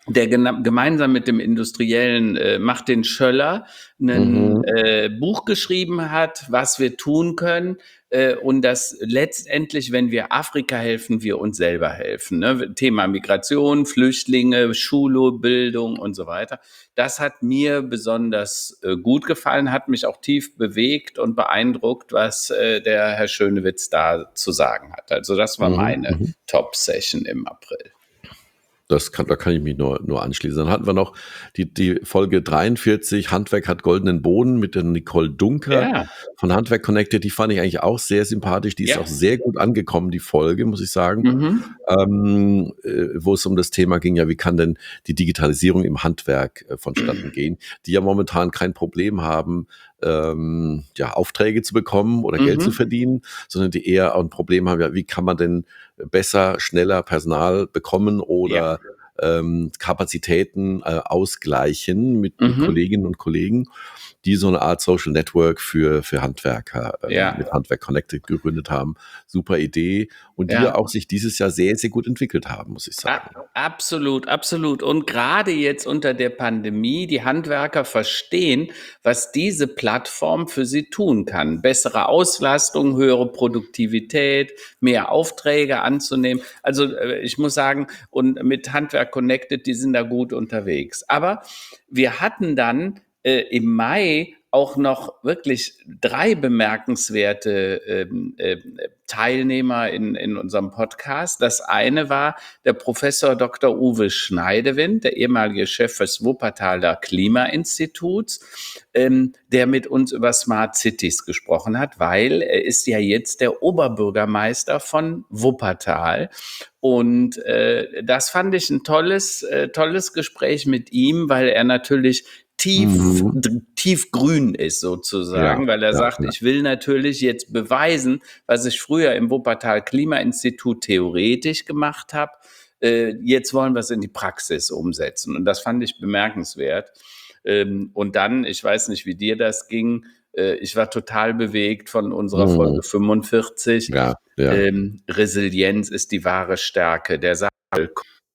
der gena- gemeinsam mit dem Industriellen äh, Martin Schöller ein Mhm. äh, Buch geschrieben hat, was wir tun können, äh, und dass letztendlich, wenn wir Afrika helfen, wir uns selber helfen. Ne? Thema Migration, Flüchtlinge, Schule, Bildung und so weiter. Das hat mir besonders äh, gut gefallen, hat mich auch tief bewegt und beeindruckt, was äh, der Herr Schönewitz da zu sagen hat. Also das war Mhm. meine Mhm. Top-Session im April. Das kann, da kann ich mich nur, nur anschließen. Dann hatten wir noch die, die Folge dreiundvierzig, Handwerk hat goldenen Boden, mit der Nicole Dunker Ja, von Handwerk Connected. Die fand ich eigentlich auch sehr sympathisch. Die ist auch ja. sehr gut angekommen, die Folge, muss ich sagen. Mhm. Ähm, äh, wo es um das Thema ging, ja, wie kann denn die Digitalisierung im Handwerk äh, vonstatten gehen, die ja momentan kein Problem haben, ähm, ja, Aufträge zu bekommen oder Geld zu Mhm. verdienen, sondern die eher auch ein Problem haben, ja, wie kann man denn besser, schneller Personal bekommen Ja. oder ähm, Kapazitäten äh, ausgleichen mit, mit Mhm. Kolleginnen und Kollegen, die so eine Art Social Network für, für Handwerker ähm, mit Ja. Handwerk Connected gegründet haben. Super Idee. Und die ja Ja. auch sich dieses Jahr sehr, sehr gut entwickelt haben, muss ich A sagen. absolut, absolut. Und gerade jetzt unter der Pandemie, die Handwerker verstehen, was diese Plattform für sie tun kann. Bessere Auslastung, höhere Produktivität, mehr Aufträge anzunehmen. Also, äh, ich muss sagen, und mit Handwerk Connected, die sind da gut unterwegs. Aber wir hatten dann äh, im Mai auch noch wirklich drei bemerkenswerte ähm, äh, Teilnehmer in, in unserem Podcast. Das eine war der Professor Doktor Uwe Schneidewind, der ehemalige Chef des Wuppertaler Klimainstituts, ähm, der mit uns über Smart Cities gesprochen hat, weil er ist ja jetzt der Oberbürgermeister von Wuppertal. Und äh, das fand ich ein tolles, äh, tolles Gespräch mit ihm, weil er natürlich tief, Mhm. tief grün ist Ja, sozusagen, weil er ja, sagt, ja. ich will natürlich jetzt beweisen, was ich früher im Wuppertal Klimainstitut theoretisch gemacht habe. Äh, jetzt wollen wir es in die Praxis umsetzen. Und das fand ich bemerkenswert. Ähm, und dann, ich weiß nicht, wie dir das ging, äh, ich war total bewegt von unserer Mhm. Folge fünfundvierzig. Ja, ja. Ähm, Resilienz ist die wahre Stärke. Der Saal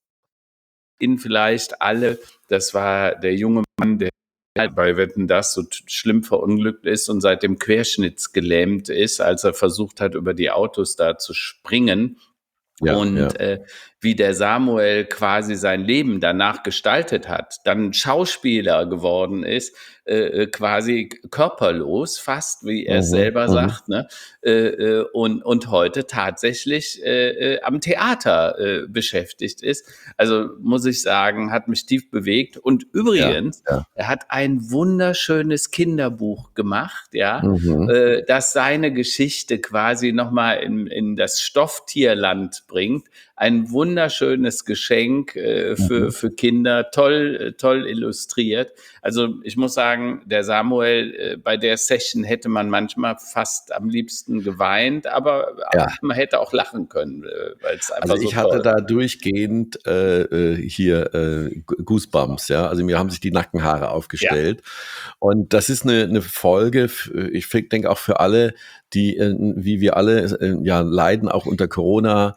in vielleicht alle, das war der junge Mann, der bei Wetten, das so schlimm verunglückt ist und seitdem querschnittsgelähmt ist, als er versucht hat, über die Autos da zu springen. Ja, ja. Und äh, wie der Samuel quasi sein Leben danach gestaltet hat, dann Schauspieler geworden ist, äh, quasi körperlos, fast wie er es Mhm. selber Mhm. sagt, ne? äh, äh, und, und heute tatsächlich äh, äh, am Theater äh, beschäftigt ist. Also muss ich sagen, hat mich tief bewegt. Und Ja, übrigens, ja. er hat ein wunderschönes Kinderbuch gemacht, ja, Mhm. äh, das seine Geschichte quasi nochmal in, in das Stofftierland bringt. Ein wunderschönes Geschenk äh, für, Mhm. für Kinder, toll, äh, toll illustriert. Also ich muss sagen, der Samuel, äh, bei der Session hätte man manchmal fast am liebsten geweint, aber Ja. man hätte auch lachen können, äh, weil es Also einfach so ich hatte toll da war. durchgehend äh, äh, hier äh, Goosebumps, ja. Also mir haben sich die Nackenhaare Ja, aufgestellt. Und das ist eine, eine Folge, f- ich denke auch für alle, die, äh, wie wir alle, äh, ja, leiden, auch unter Corona,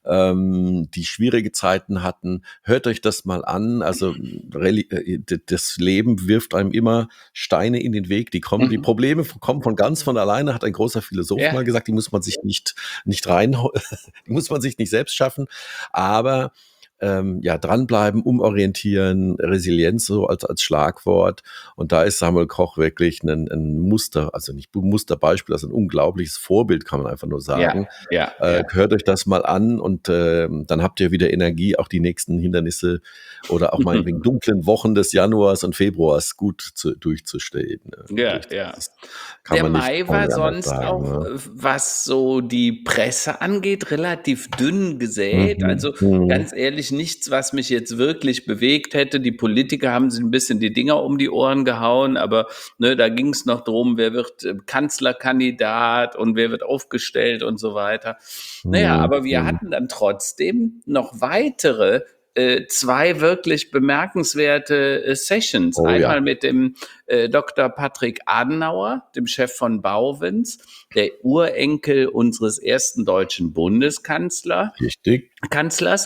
ähm, die schwierige Zeiten hatten. Hört euch das mal an. Also reli- äh, d- das Leben wirft einem immer Steine in den Weg. Die kommen, die mhm. Probleme kommen von ganz von alleine, hat ein großer Philosoph Ja, mal gesagt. Die muss man sich nicht nicht rein, die muss man sich nicht selbst schaffen. Aber ähm, ja, dranbleiben, umorientieren, Resilienz so als, als Schlagwort. Und da ist Samuel Koch wirklich ein, ein Muster, also nicht Musterbeispiel, also ein unglaubliches Vorbild, kann man einfach nur ja, sagen. ja, Äh, ja. hört euch das mal an und äh, dann habt ihr wieder Energie, auch die nächsten Hindernisse oder auch meinetwegen dunklen Wochen des Januars und Februars gut zu, durchzustehen. äh, Ja, Durch ja. das kann Der man nicht, Mai kann man war nicht anders sonst sagen. auch, Ne? äh, was so die Presse angeht, relativ dünn gesät. Mhm. Also Mhm. ganz ehrlich, nichts, was mich jetzt wirklich bewegt hätte. Die Politiker haben sich ein bisschen die Dinger um die Ohren gehauen, aber ne, da ging es noch drum, wer wird äh, Kanzlerkandidat und wer wird aufgestellt und so weiter. Naja, Mhm. aber wir Mhm. hatten dann trotzdem noch weitere äh, zwei wirklich bemerkenswerte äh, Sessions. Oh ja, Einmal mit dem äh, Doktor Patrick Adenauer, dem Chef von Bauwens, der Urenkel unseres ersten deutschen Bundeskanzler, richtig. Kanzlers.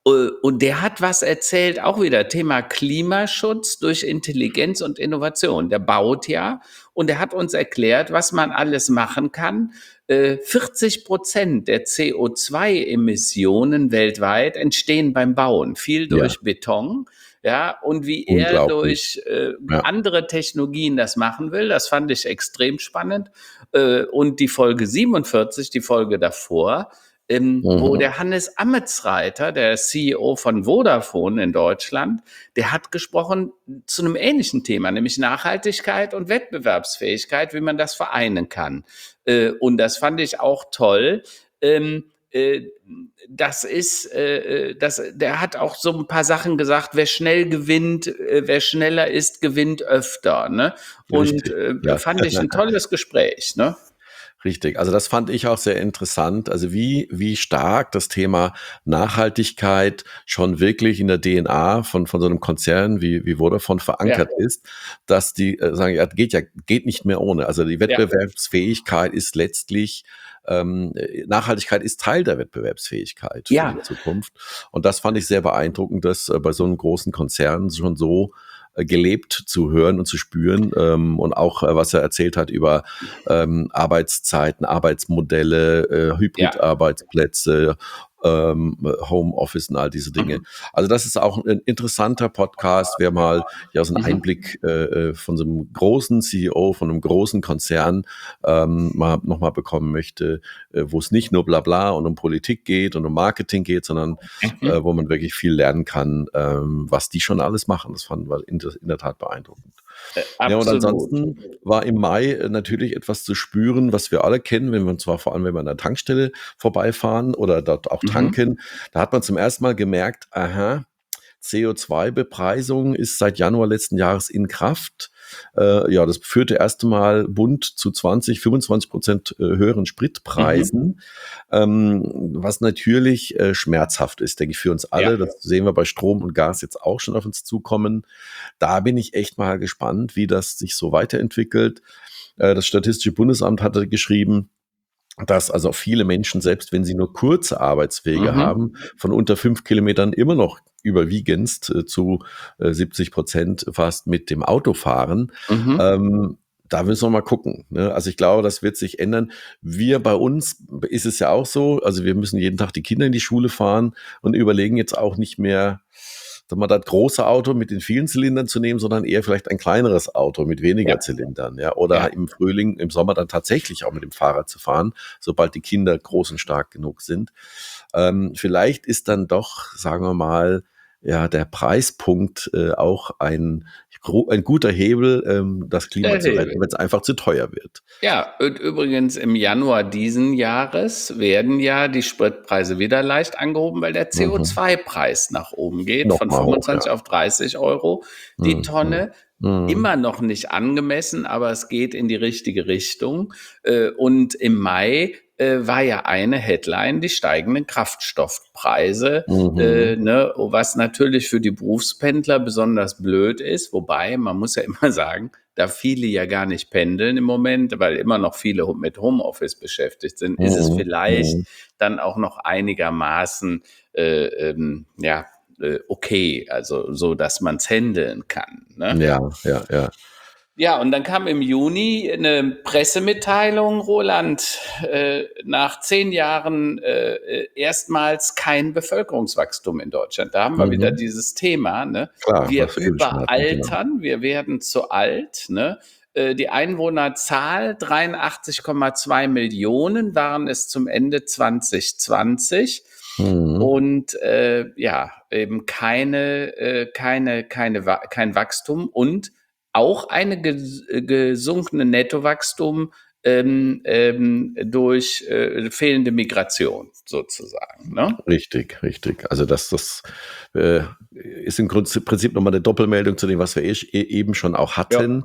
Äh, Und der hat was erzählt, auch wieder Thema Klimaschutz durch Intelligenz und Innovation. Der baut ja und der hat uns erklärt, was man alles machen kann. Äh, vierzig Prozent der C O zwei Emissionen weltweit entstehen beim Bauen, viel Ja, durch Beton. Ja, und wie er unglaublich. durch äh, Ja. andere Technologien das machen will, das fand ich extrem spannend. Äh, und die Folge siebenundvierzig, die Folge davor, ähm, wo Mhm. der Hannes Ametsreiter, der C E O von Vodafone in Deutschland, der hat gesprochen zu einem ähnlichen Thema, nämlich Nachhaltigkeit und Wettbewerbsfähigkeit, wie man das vereinen kann. Äh, und das fand ich auch toll. Ähm, äh, das ist, äh, das, der hat auch so ein paar Sachen gesagt, wer schnell gewinnt, äh, wer schneller ist, gewinnt öfter. Ne? Und Richtig, äh, ja. fand ich ein tolles Gespräch. Ne? Richtig. Also das fand ich auch sehr interessant. Also wie, wie stark das Thema Nachhaltigkeit schon wirklich in der D N A von, von so einem Konzern wie, wie Vodafone Ja, verankert ist, dass die äh, sagen, ja, geht ja, geht nicht mehr ohne. Also die ja, Wettbewerbsfähigkeit ist letztlich, ähm, Nachhaltigkeit ist Teil der Wettbewerbsfähigkeit für die ja. Zukunft. Und das fand ich sehr beeindruckend, dass äh, bei so einem großen Konzern schon so äh, gelebt zu hören und zu spüren, ähm, und auch, äh, was er erzählt hat über ähm, Arbeitszeiten, Arbeitsmodelle, äh, Ja. Hybrid-Arbeitsplätze, ähm, Homeoffice und all diese Dinge. Mhm. Also das ist auch ein interessanter Podcast, wer mal ja so einen Mhm. Einblick äh, von so einem großen C E O, von einem großen Konzern ähm, mal nochmal bekommen möchte, äh, wo es nicht nur Blabla und um Politik geht und um Marketing geht, sondern Mhm. äh, wo man wirklich viel lernen kann, ähm, was die schon alles machen. Das fand ich in, in der Tat beeindruckend. Äh, Ja, und absolut. ansonsten war im Mai äh, natürlich etwas zu spüren, was wir alle kennen, wenn wir und zwar vor allem, wenn wir an der Tankstelle vorbeifahren oder dort auch Mhm. tanken. Da hat man zum ersten Mal gemerkt, aha, C O zwei Bepreisung ist seit Januar letzten Jahres in Kraft. Äh, ja, das führte erst einmal Bund zu zwanzig, fünfundzwanzig Prozent äh, höheren Mhm. Spritpreisen, ähm, was natürlich äh, schmerzhaft ist, denke ich, für uns Ja. alle. Das sehen wir bei Strom und Gas jetzt auch schon auf uns zukommen. Da bin ich echt mal gespannt, wie das sich so weiterentwickelt. Äh, das Statistische Bundesamt hatte geschrieben, dass also viele Menschen, selbst wenn sie nur kurze Arbeitswege Mhm. haben, von unter fünf Kilometern immer noch überwiegend äh, zu äh, siebzig Prozent fast mit dem Auto fahren. Mhm. Ähm, da müssen wir mal gucken. Ne? Also ich glaube, das wird sich ändern. Wir bei uns ist es ja auch so, also wir müssen jeden Tag die Kinder in die Schule fahren und überlegen jetzt auch nicht mehr, sag mal, das große Auto mit den vielen Zylindern zu nehmen, sondern eher vielleicht ein kleineres Auto mit weniger Ja. Zylindern, ja, Ja. oder im Frühling, im Sommer dann tatsächlich auch mit dem Fahrrad zu fahren, sobald die Kinder groß und stark genug sind. Ähm, vielleicht ist dann doch, sagen wir mal, ja, der Preispunkt äh, auch ein, ein guter Hebel, ähm, das Klima Der zu retten, Hebel. wenn es einfach zu teuer wird. Ja, und übrigens im Januar diesen Jahres werden ja die Spritpreise wieder leicht angehoben, weil der Mhm. C O zwei Preis nach oben geht, von Nochmal hoch, ja. fünfundzwanzig auf dreißig Euro die Mhm. Tonne. Mhm. Immer noch nicht angemessen, aber es geht in die richtige Richtung. Äh, Und im Mai äh, war ja eine Headline die steigenden Kraftstoffpreise, äh, Mhm. ne, was natürlich für die Berufspendler besonders blöd ist. Wobei, man muss ja immer sagen, da viele ja gar nicht pendeln im Moment, weil immer noch viele mit Homeoffice beschäftigt sind, ist es Mhm. vielleicht Mhm. dann auch noch einigermaßen äh, ähm, ja, äh, okay, also so, dass man es handeln kann. Ne? Ja, ja, ja. Ja, und dann kam im Juni eine Pressemitteilung, Roland, äh, nach zehn Jahren äh, äh, erstmals kein Bevölkerungswachstum in Deutschland. Da haben wir wieder Mhm. dieses Thema, ne? Klar, Wir was wir eben schon hatten, genau. überaltern, wir werden zu alt, ne? Äh, Die Einwohnerzahl dreiundachtzig Komma zwei Millionen waren es zum Ende zwanzig zwanzig. Mhm. Und äh, ja, eben keine, äh, keine, keine, Wa- kein Wachstum und auch eine ges gesunkene Nettowachstum ähm, ähm, durch äh, fehlende Migration sozusagen. Ne? Richtig, richtig. Also das, das äh, ist im Grund- Prinzip nochmal eine Doppelmeldung zu dem, was wir eh, eh eben schon auch Ja, hatten.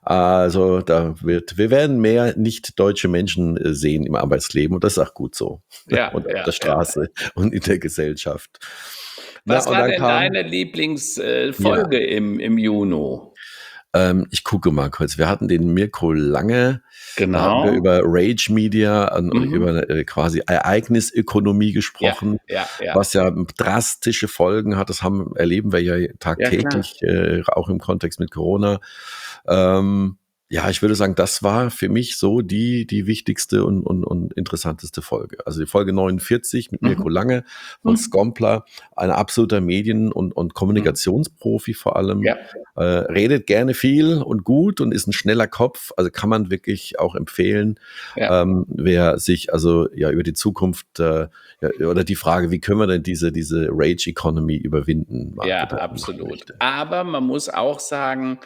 Also da wird, wir werden mehr nicht deutsche Menschen äh, sehen im Arbeitsleben und das ist auch gut so. ja, Und auf ja, der ja. Straße und in der Gesellschaft. Na, Was und war dann denn kam, deine ja, Lieblingsfolge im, im Juni? Ähm, ich gucke mal kurz. Wir hatten den Mirko Lange, da hatten wir Genau. über Rage Media und Mhm. über äh, quasi Ereignisökonomie Ja, gesprochen, ja, ja. was ja drastische Folgen hat. Das haben, erleben wir ja Ja, klar. tagtäglich, äh, auch im Kontext mit Corona. Ähm, ja, ich würde sagen, das war für mich so die, die wichtigste und, und, und interessanteste Folge. Also die Folge neunundvierzig mit Mirko Mhm. Lange von Mhm. Scompler, ein absoluter Medien- und, und Mhm. Kommunikationsprofi vor allem. Ja. Äh, redet gerne viel und gut und ist ein schneller Kopf. Also kann man wirklich auch empfehlen, Ja. ähm, wer sich also ja über die Zukunft äh, ja, oder die Frage, wie können wir denn diese, diese Rage Economy überwinden, mal Ja, Gedanken machen absolut. möchte. Aber man muss auch sagen,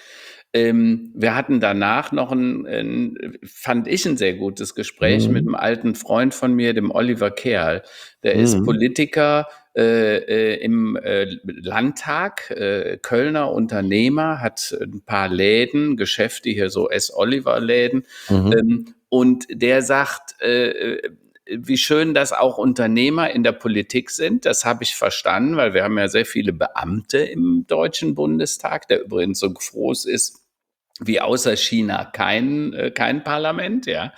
ähm, wir hatten danach noch ein, ein, fand ich, ein sehr gutes Gespräch mit Mhm. einem alten Freund von mir, dem Oliver Kerl. Der ist Mhm. Politiker äh, äh, im äh, Landtag, äh, Kölner Unternehmer, hat ein paar Läden, Geschäfte hier, so S. Oliver-Läden. Mhm. Ähm, und der sagt, äh, wie schön, dass auch Unternehmer in der Politik sind. Das habe ich verstanden, weil wir haben ja sehr viele Beamte im Deutschen Bundestag, der übrigens so groß ist wie außer China kein, äh, kein Parlament, ja.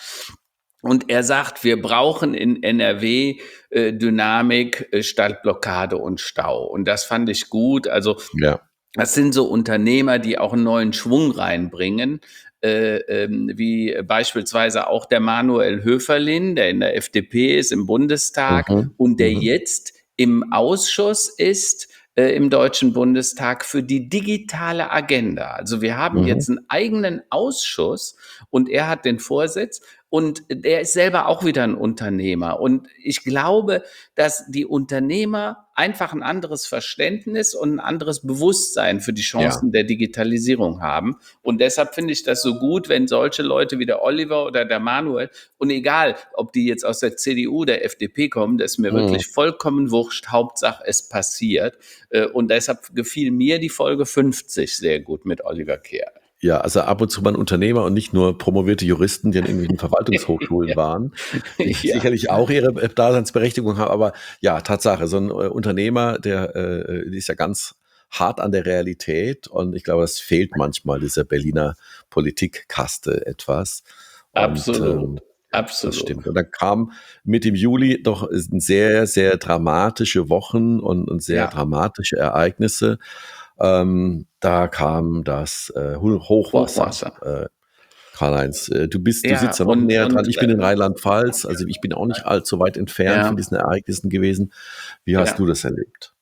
Und er sagt, wir brauchen in N R W äh, Dynamik äh, statt Blockade und Stau. Und das fand ich gut. Also Ja. das sind so Unternehmer, die auch einen neuen Schwung reinbringen, äh, ähm, wie beispielsweise auch der Manuel Höferlin, der in der F D P ist, im Bundestag Mhm. und der Mhm. jetzt im Ausschuss ist, äh, im Deutschen Bundestag für die digitale Agenda. Also wir haben Mhm. jetzt einen eigenen Ausschuss und er hat den Vorsitz und der ist selber auch wieder ein Unternehmer. Und ich glaube, dass die Unternehmer einfach ein anderes Verständnis und ein anderes Bewusstsein für die Ja. Chancen der Digitalisierung haben. Und deshalb finde ich das so gut, wenn solche Leute wie der Oliver oder der Manuel, und egal, ob die jetzt aus der C D U, der F D P kommen, das ist mir Mhm. wirklich vollkommen wurscht. Hauptsache, es passiert. Äh, Und deshalb gefiel mir die Folge fünfzig sehr gut mit Oliver Kehr. Ja, also ab und zu mal ein Unternehmer und nicht nur promovierte Juristen, die an irgendwelchen Verwaltungshochschulen Ja, waren, die ja, sicherlich auch ihre äh, Daseinsberechtigung haben. Aber ja, Tatsache, so ein äh, Unternehmer, der äh, die ist ja ganz hart an der Realität und ich glaube, das fehlt manchmal dieser Berliner Politikkaste etwas. Und absolut, ähm, ja, das absolut. stimmt. Und dann kam mit dem Juli doch sehr, sehr dramatische Wochen und, und sehr Ja, dramatische Ereignisse. Ähm, da kam das äh, Ho- Hochwasser. Hochwasser. Äh, Karl-Heinz, äh, du bist, du Ja, sitzt da noch und, näher dran. und Ich bin in Rheinland-Pfalz, also ich bin auch nicht allzu weit entfernt von ja, diesen Ereignissen gewesen. Wie hast ja. du das erlebt?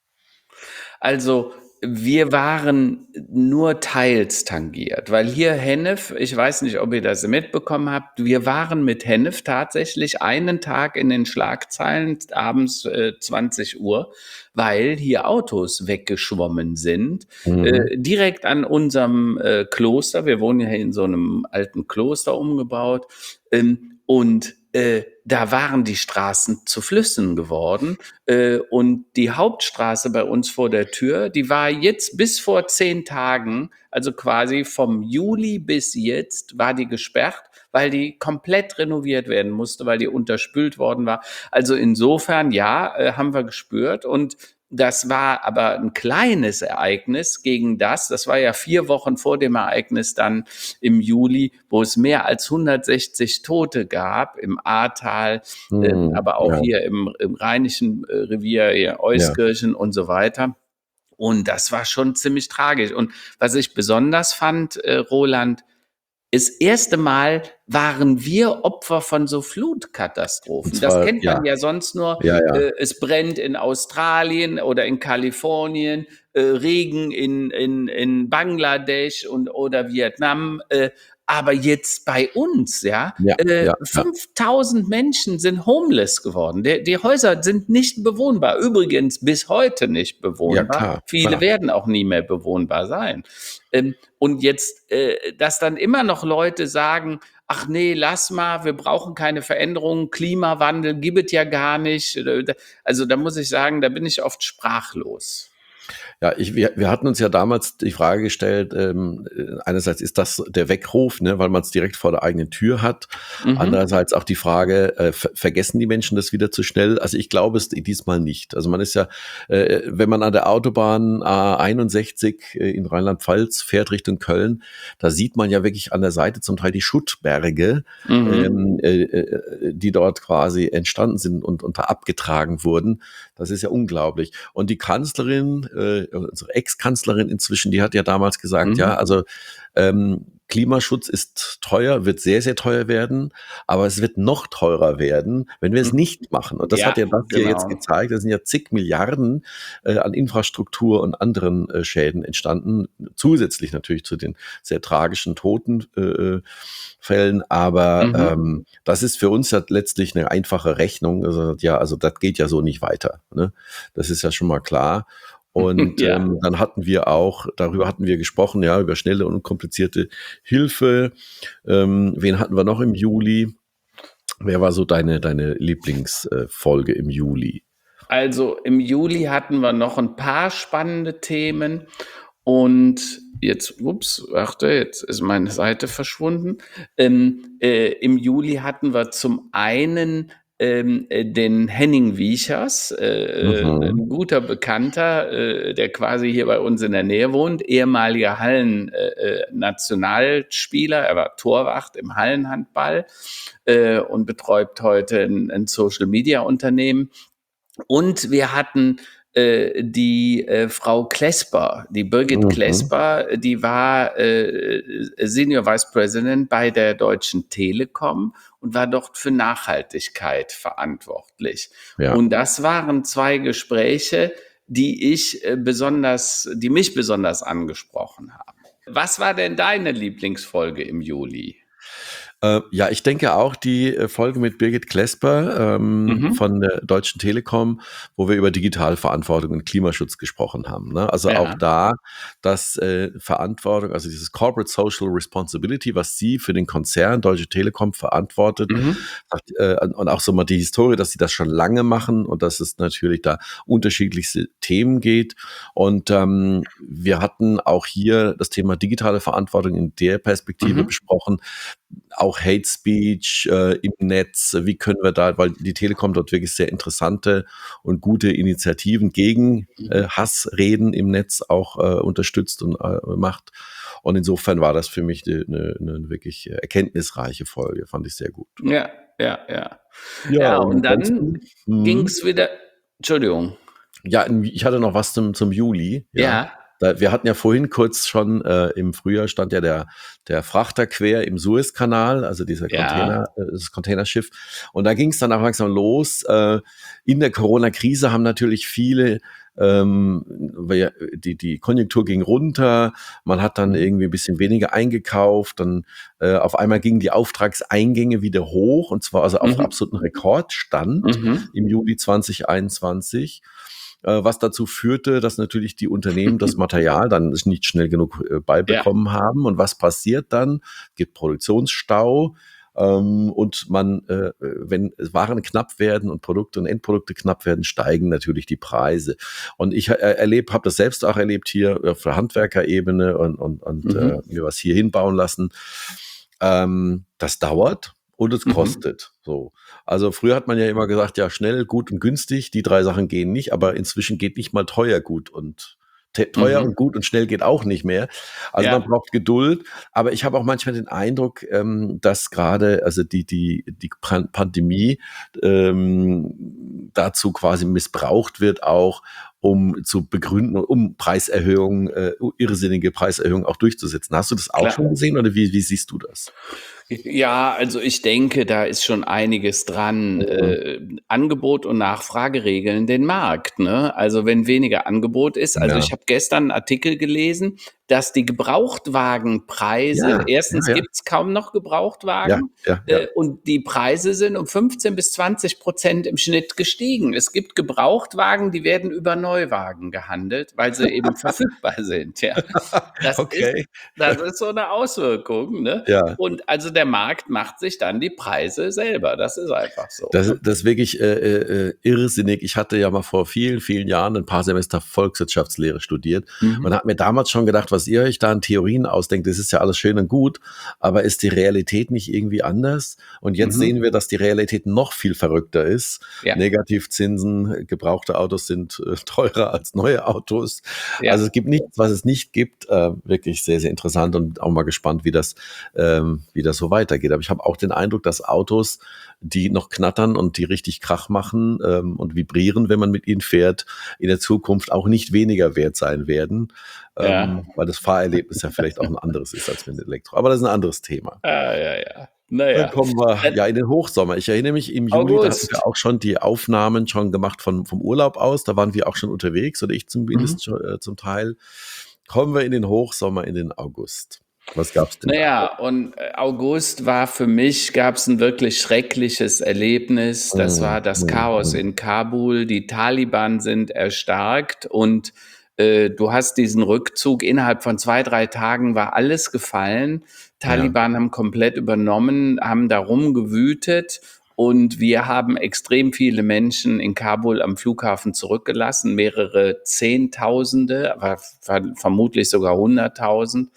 Also, wir waren nur teils tangiert, weil hier Hennef, ich weiß nicht, ob ihr das mitbekommen habt, wir waren mit Hennef tatsächlich einen Tag in den Schlagzeilen abends äh, zwanzig Uhr, weil hier Autos weggeschwommen sind, Mhm. äh, direkt an unserem äh, Kloster. Wir wohnen ja hier in so einem alten Kloster umgebaut. Ähm, und äh, da waren die Straßen zu Flüssen geworden. Äh, und die Hauptstraße bei uns vor der Tür, die war jetzt bis vor zehn Tagen, also quasi vom Juli bis jetzt, war die gesperrt, weil die komplett renoviert werden musste, weil die unterspült worden war. Also insofern, ja, äh, haben wir gespürt. Und das war aber ein kleines Ereignis gegen das. Das war ja vier Wochen vor dem Ereignis dann im Juli, wo es mehr als hundertsechzig Tote gab im Ahrtal, ähm, Mhm. aber auch Ja, hier im, im Rheinischen äh, Revier, hier ja. Euskirchen und so weiter. Und das war schon ziemlich tragisch. Und was ich besonders fand, äh, Roland, das erste Mal waren wir Opfer von so Und Flutkatastrophen. Das zwar, kennt ja, man ja sonst nur, ja, ja, äh, es brennt in Australien oder in Kalifornien, äh, Regen in, in, in Bangladesch und, oder Vietnam. Äh, aber jetzt bei uns, ja, ja, äh, ja, ja, fünftausend Menschen sind homeless geworden. Die, die Häuser sind nicht bewohnbar. Übrigens bis heute nicht ja, bewohnbar. klar, Viele klar. werden auch nie mehr bewohnbar sein. Ähm, und jetzt, äh, dass dann immer noch Leute sagen, ach nee, lass mal, wir brauchen keine Veränderungen, Klimawandel gibt es ja gar nicht. Also da muss ich sagen, da bin ich oft sprachlos. Ja, ich, wir, wir hatten uns ja damals die Frage gestellt, ähm, einerseits ist das der Weckruf, ne, weil man es direkt vor der eigenen Tür hat. Mhm. Andererseits auch die Frage, äh, ver vergessen die Menschen das wieder zu schnell? Also ich glaube es diesmal nicht. Also man ist ja, äh, wenn man an der Autobahn A einundsechzig äh, in Rheinland-Pfalz fährt Richtung Köln, da sieht man ja wirklich an der Seite zum Teil die Schuttberge, Mhm. ähm, äh, äh, die dort quasi entstanden sind und, und da abgetragen wurden. Das ist ja unglaublich. Und die Kanzlerin, äh, unsere Ex-Kanzlerin inzwischen, die hat ja damals gesagt, ja, Mhm. also ähm, Klimaschutz ist teuer, wird sehr, sehr teuer werden, aber es wird noch teurer werden, wenn wir es Mhm. nicht machen. Und das Ja, hat ja das hier jetzt genau. gezeigt. Es sind ja zig Milliarden äh, an Infrastruktur und anderen äh, Schäden entstanden, zusätzlich natürlich zu den sehr tragischen Totenfällen. Äh, aber Mhm. ähm, das ist für uns ja letztlich eine einfache Rechnung. Also, ja, also das geht ja so nicht weiter. Ne? Das ist ja schon mal klar. Und Ja. ähm, dann hatten wir auch, darüber hatten wir gesprochen, ja, über schnelle und unkomplizierte Hilfe. Ähm, wen hatten wir noch im Juli? Wer war so deine, deine Lieblingsfolge im Juli? Also im Juli hatten wir noch ein paar spannende Themen und jetzt, ups, warte, jetzt ist meine Seite verschwunden. Ähm, äh, Im Juli hatten wir zum einen ähm, äh, den Henning Wiechers, äh, Mhm. ein guter Bekannter, äh, der quasi hier bei uns in der Nähe wohnt, ehemaliger Hallen-Nationalspieler, er war Torwart im Hallenhandball äh, und betreut heute ein, ein Social-Media-Unternehmen. Und wir hatten äh, die äh, Frau Klesper, die Birgit Mhm. Klesper, die war äh, Senior Vice President bei der Deutschen Telekom und war dort für Nachhaltigkeit verantwortlich. Ja. Und das waren zwei Gespräche, die ich äh, besonders, die mich besonders angesprochen haben. Was war denn deine Lieblingsfolge im Juli? Äh, ja, ich denke auch die äh, Folge mit Birgit Klesper ähm, Mhm. von der Deutschen Telekom, wo wir über Digitalverantwortung und Klimaschutz gesprochen haben. Ne? Also auch Ja. da, dass äh, Verantwortung, also dieses Corporate Social Responsibility, was sie für den Konzern Deutsche Telekom verantwortet, Mhm. sagt, äh, und auch so mal die Historie, dass sie das schon lange machen und dass es natürlich da unterschiedlichste Themen geht. Und ähm, wir hatten auch hier das Thema digitale Verantwortung in der Perspektive Mhm. besprochen, auch Hate Speech äh, im Netz, wie können wir da, weil die Telekom dort wirklich sehr interessante und gute Initiativen gegen äh, Hassreden im Netz auch äh, unterstützt und äh, macht. Und insofern war das für mich eine, eine, eine wirklich erkenntnisreiche Folge, fand ich sehr gut. Ja, ja, ja. Ja, Ja, und und dann ansonsten, mhm. ging's wieder. Entschuldigung. Ja, ich hatte noch was zum, zum Juli, ja. Ja, Da, wir hatten ja vorhin kurz schon, äh, im Frühjahr stand ja der, der Frachter quer im Suezkanal, also dieser ja. Container, äh, das Containerschiff. Und da ging es dann auch langsam los. Äh, in der Corona-Krise haben natürlich viele, ähm, weil die, die Konjunktur ging runter, man hat dann Mhm. irgendwie ein bisschen weniger eingekauft, dann äh, auf einmal gingen die Auftragseingänge wieder hoch, und zwar also auf Mhm. absoluten Rekordstand Mhm. im Juli zwanzig einundzwanzig, äh, was dazu führte, dass natürlich die Unternehmen das Material dann nicht schnell genug äh, Ja, beibekommen haben. Und was passiert dann? Es gibt Produktionsstau. Ähm, und man, äh, wenn Waren knapp werden und Produkte und Endprodukte knapp werden, steigen natürlich die Preise. Und ich äh, erlebt, habe das selbst auch erlebt hier auf der Handwerkerebene und, und, und äh, mhm. mir was hier hinbauen lassen. Ähm, das dauert und es Mhm. kostet. So. Also früher hat man ja immer gesagt, ja, schnell, gut und günstig, die drei Sachen gehen nicht, aber inzwischen geht nicht mal teuer, gut und te- teuer und Mhm. gut und schnell geht auch nicht mehr. Also man Ja, braucht Geduld, aber ich habe auch manchmal den Eindruck, ähm, dass gerade also die die die Pan- Pandemie ähm, dazu quasi missbraucht wird, auch um zu begründen, um Preiserhöhungen, äh, irrsinnige Preiserhöhungen auch durchzusetzen. Hast du das auch schon klar. gesehen oder wie, wie siehst du das? Ja, also ich denke, da ist schon einiges dran. Mhm. Äh, Angebot und Nachfrage regeln den Markt, ne? Also wenn weniger Angebot ist, also Ja. ich habe gestern einen Artikel gelesen, dass die Gebrauchtwagenpreise, Ja, erstens ja, ja. gibt es kaum noch Ja, Gebrauchtwagen, ja, ja. äh, und die Preise sind um fünfzehn bis zwanzig Prozent im Schnitt gestiegen. Es gibt Gebrauchtwagen, die werden über Neuwagen gehandelt, weil sie eben verfügbar sind. Ja, das ist, Okay. das ist so eine Auswirkung. Ne? Ja. Und also der Markt macht sich dann die Preise selber. Das ist einfach so. Das, Ne? das ist wirklich äh, äh, irrsinnig. Ich hatte ja mal vor vielen, vielen Jahren ein paar Semester Volkswirtschaftslehre studiert Mhm. und habe mir damals schon gedacht, was ihr euch da an Theorien ausdenkt, das ist ja alles schön und gut, aber ist die Realität nicht irgendwie anders? Und jetzt Mhm. sehen wir, dass die Realität noch viel verrückter ist. Ja. Negativzinsen, gebrauchte Autos sind äh, teurer als neue Autos. Ja. Also es gibt nichts, was es nicht gibt. Äh, wirklich sehr, sehr interessant und auch mal gespannt, wie das, ähm, wie das so weitergeht. Aber ich habe auch den Eindruck, dass Autos, die noch knattern und die richtig Krach machen ähm, und vibrieren, wenn man mit ihnen fährt, in der Zukunft auch nicht weniger wert sein werden, ähm, Ja. weil das Fahrerlebnis ja vielleicht auch ein anderes ist als mit Elektro. Aber das ist ein anderes Thema. Ah, ja, ja. Dann Naja. kommen wir ja in den Hochsommer. Ich erinnere mich, im Juli, da hatten August. wir auch schon die Aufnahmen schon gemacht von, vom Urlaub aus. Da waren wir auch schon unterwegs, oder ich zumindest Mhm. schon, äh, zum Teil. Kommen wir in den Hochsommer, in den August. Was gab's denn da? Naja, und äh, August war für mich, gab es ein wirklich schreckliches Erlebnis. Das Mm, war das mm, Chaos mm. in Kabul. Die Taliban sind erstarkt und äh, du hast diesen Rückzug. Innerhalb von zwei, drei Tagen war alles gefallen. Ja. Taliban haben komplett übernommen, haben da rumgewütet. Und wir haben extrem viele Menschen in Kabul am Flughafen zurückgelassen, mehrere Zehntausende, aber ver- vermutlich sogar hunderttausend.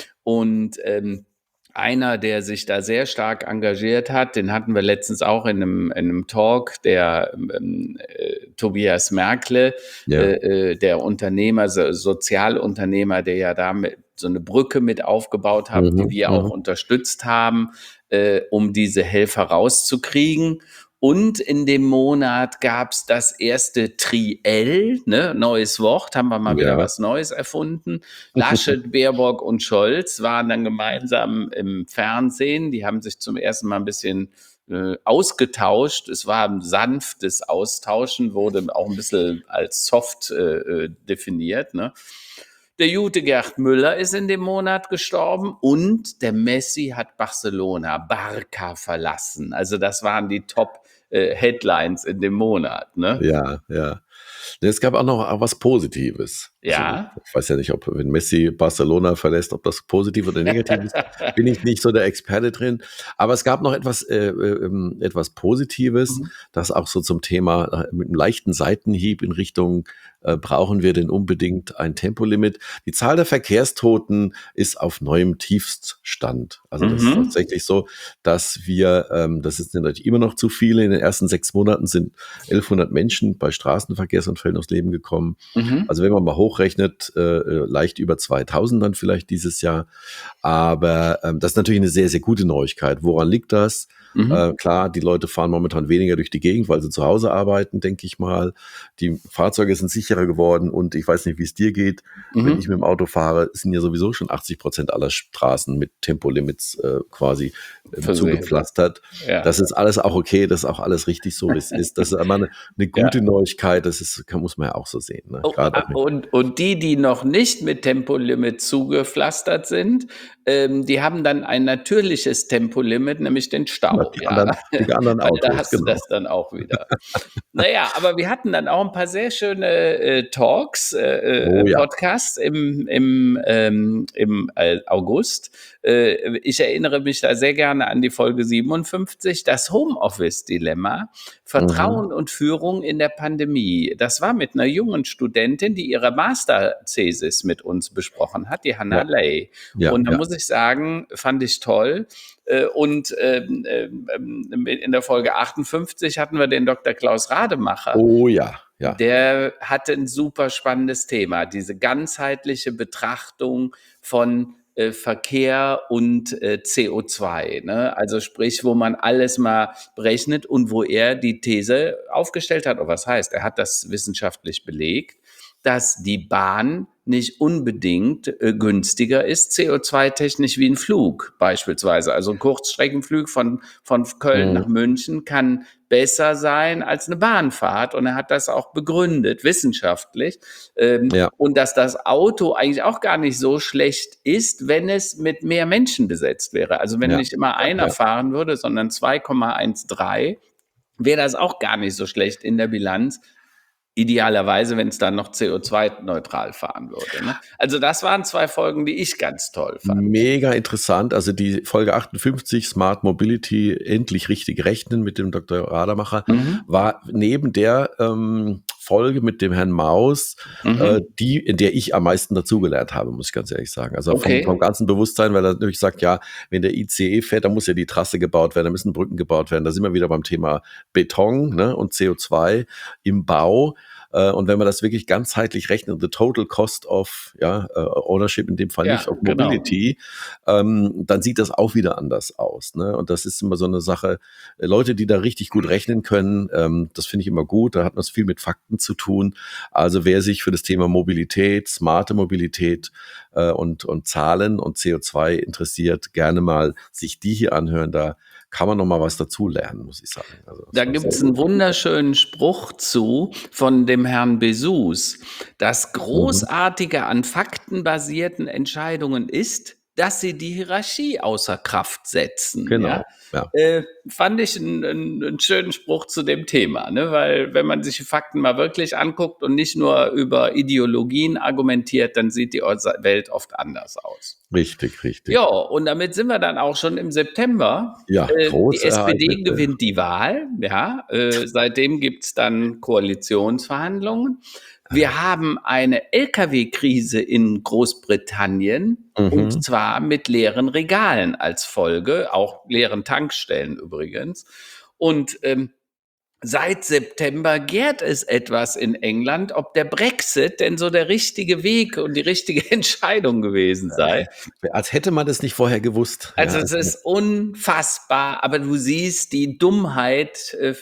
Und ähm, einer, der sich da sehr stark engagiert hat, den hatten wir letztens auch in einem, in einem Talk, der ähm, äh, Tobias Merkle, Ja. äh, äh, der Unternehmer, so, Sozialunternehmer, der ja da mit, so eine Brücke mit aufgebaut hat, Mhm, die wir mhm. auch unterstützt haben, äh, um diese Helfer rauszukriegen. Und in dem Monat gab es das erste Triell, ne, neues Wort, haben wir mal wieder Ja. was Neues erfunden. Laschet, Baerbock und Scholz waren dann gemeinsam im Fernsehen. Die haben sich zum ersten Mal ein bisschen äh, ausgetauscht. Es war ein sanftes Austauschen, wurde auch ein bisschen als soft äh, definiert. Ne? Der gute Gerd Müller ist in dem Monat gestorben und der Messi hat Barcelona, Barca verlassen. Also das waren die Top-Headlines in dem Monat. Ne? Ja, ja. Es gab auch noch auch was Positives. Ja. Also, ich weiß ja nicht, ob, wenn Messi Barcelona verlässt, ob das positiv oder negativ ist, bin ich nicht so der Experte drin. Aber es gab noch etwas, äh, äh, etwas Positives, Mhm. das auch so zum Thema äh, mit einem leichten Seitenhieb in Richtung, äh, brauchen wir denn unbedingt ein Tempolimit? Die Zahl der Verkehrstoten ist auf neuem Tiefststand. Also das ist Mhm. tatsächlich so, dass wir, ähm, das ist natürlich immer noch zu viele, in den ersten sechs Monaten sind elfhundert Menschen bei Straßenverkehrsunfällen ums Leben gekommen. Mhm. Also wenn man mal hochrechnet, äh, leicht über zweitausend dann vielleicht dieses Jahr. Aber ähm, das ist natürlich eine sehr, sehr gute Neuigkeit. Woran liegt das? Mhm. Äh, klar, die Leute fahren momentan weniger durch die Gegend, weil sie zu Hause arbeiten, denke ich mal. Die Fahrzeuge sind sicherer geworden und ich weiß nicht, wie es dir geht. Mhm. Wenn ich mit dem Auto fahre, sind ja sowieso schon achtzig Prozent aller Straßen mit Tempolimits äh, quasi äh, Versehen. zugepflastert. Ja. Das ist alles auch okay, das ist auch alles richtig so, wie es ist. Das ist aber eine, eine gute Ja. Neuigkeit, das ist, kann, muss man ja auch so sehen. Ne? Oh, Gerade auch mit, und, und die, die noch nicht mit Tempolimit zugepflastert sind, ähm, die haben dann ein natürliches Tempolimit, nämlich den Stau. die Ja. anderen, die anderen Weil da Autos, hast du genau. das dann auch wieder. Naja, aber wir hatten dann auch ein paar sehr schöne äh, Talks, äh, Oh ja. Podcasts im, im, ähm, im äh, August. Äh, ich erinnere mich da sehr gerne an die Folge siebenundfünfzig, das Homeoffice-Dilemma, Vertrauen Mhm. und Führung in der Pandemie. Das war mit einer jungen Studentin, die ihre Masterthesis mit uns besprochen hat, die Hannah Ja. Lay. Ja, Und da ja. muss ich sagen, fand ich toll. Äh, Und ähm, ähm, in der Folge achtundfünfzig hatten wir den Doktor Klaus Rademacher. Oh ja, ja. Der hatte ein super spannendes Thema, diese ganzheitliche Betrachtung von äh, Verkehr und äh, C O zwei. Ne? Also sprich, wo man alles mal berechnet und wo er die These aufgestellt hat, oder was heißt, er hat das wissenschaftlich belegt, dass die Bahn nicht unbedingt äh, günstiger ist, C O zwei technisch wie ein Flug beispielsweise. Also ein Kurzstreckenflug von, von Köln Mhm. nach München kann besser sein als eine Bahnfahrt. Und er hat das auch begründet, wissenschaftlich. Ähm, Ja. Und dass das Auto eigentlich auch gar nicht so schlecht ist, wenn es mit mehr Menschen besetzt wäre. Also wenn Ja. nicht immer einer Ja. fahren würde, sondern zwei Komma dreizehn, wäre das auch gar nicht so schlecht in der Bilanz. Idealerweise, wenn es dann noch C O zwei neutral fahren würde. Ne? Also das waren zwei Folgen, die ich ganz toll fand. Mega interessant. Also die Folge achtundfünfzig, Smart Mobility, endlich richtig rechnen mit dem Doktor Rademacher, mhm. war neben der ähm, Folge mit dem Herrn Maus, mhm. äh, die, in der ich am meisten dazugelernt habe, muss ich ganz ehrlich sagen. Also okay. vom, vom ganzen Bewusstsein, weil er natürlich sagt, ja, wenn der I C E fährt, dann muss ja die Trasse gebaut werden, da müssen Brücken gebaut werden. Da sind wir wieder beim Thema Beton, ne, und C O zwei im Bau. Und wenn man das wirklich ganzheitlich rechnet, the total cost of ja, ownership, in dem Fall ja, nicht of mobility, genau. ähm, dann sieht das auch wieder anders aus. Ne? Und das ist immer so eine Sache, Leute, die da richtig gut rechnen können, ähm, das finde ich immer gut, da hat man es viel mit Fakten zu tun. Also wer sich für das Thema Mobilität, smarte Mobilität äh, und, und Zahlen und C O zwei interessiert, gerne mal sich die hier anhören, da kann man noch mal was dazu lernen, muss ich sagen. Also, da gibt es einen wunderschönen Spruch zu von dem Herrn Bezos. Das Großartige an faktenbasierten Entscheidungen ist, dass sie die Hierarchie außer Kraft setzen. Genau. Ja? Ja. Äh, fand ich einen, einen, einen schönen Spruch zu dem Thema, ne? Weil wenn man sich die Fakten mal wirklich anguckt und nicht nur über Ideologien argumentiert, dann sieht die Welt oft anders aus. Richtig, richtig. Ja, und damit sind wir dann auch schon im September. Ja, äh, große die S P D Ereignisse. gewinnt die Wahl. Ja, äh, seitdem gibt's dann Koalitionsverhandlungen. Wir haben eine L K W-Krise in Großbritannien, mhm. und zwar mit leeren Regalen als Folge, auch leeren Tankstellen übrigens. Und ähm, seit September gärt es etwas in England, ob der Brexit denn so der richtige Weg und die richtige Entscheidung gewesen sei. Als hätte man das nicht vorher gewusst. Also ja, es ist unfassbar, aber du siehst, die Dummheit äh,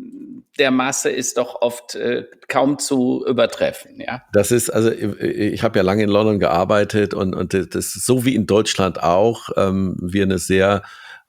der Masse ist doch oft äh, kaum zu übertreffen, ja. Das ist, also ich habe ja lange in London gearbeitet und, und das ist so wie in Deutschland auch, ähm, wir eine sehr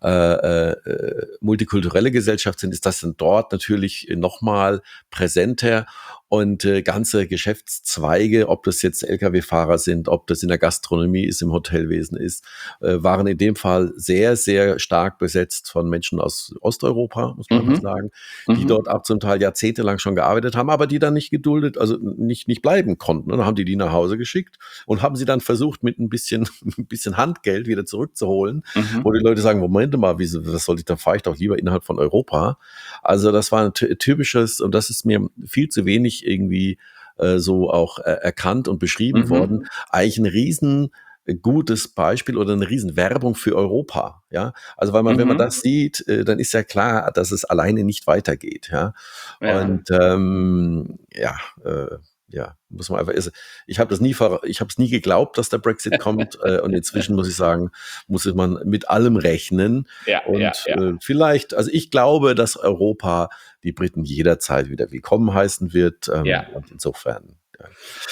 Äh, äh, multikulturelle Gesellschaft sind, ist das dann dort natürlich nochmal präsenter und äh, ganze Geschäftszweige, ob das jetzt L K W-Fahrer sind, ob das in der Gastronomie ist, im Hotelwesen ist, äh, waren in dem Fall sehr, sehr stark besetzt von Menschen aus Osteuropa, muss man mhm. mal sagen, die mhm. dort ab zum Teil jahrzehntelang schon gearbeitet haben, aber die dann nicht geduldet, also nicht, nicht bleiben konnten. Und dann haben die die nach Hause geschickt und haben sie dann versucht, mit ein bisschen, ein bisschen Handgeld wieder zurückzuholen, mhm. wo die Leute sagen, Moment mal, wie, was soll ich, dann fahre ich doch lieber innerhalb von Europa. Also das war ein typisches, und das ist mir viel zu wenig irgendwie äh, so auch äh, erkannt und beschrieben mhm. worden, eigentlich ein riesen gutes Beispiel oder eine riesen Werbung für Europa, ja, also weil man, mhm. wenn man das sieht, äh, dann ist ja klar, dass es alleine nicht weitergeht, ja, ja. Und ähm, ja, äh, ja, muss man einfach, ich habe das nie, ich habe es nie geglaubt, dass der Brexit kommt äh, und inzwischen muss ich sagen, muss man mit allem rechnen ja, und ja, ja. Äh, vielleicht, also ich glaube, dass Europa die Briten jederzeit wieder willkommen heißen wird ähm, ja. und insofern. Ja.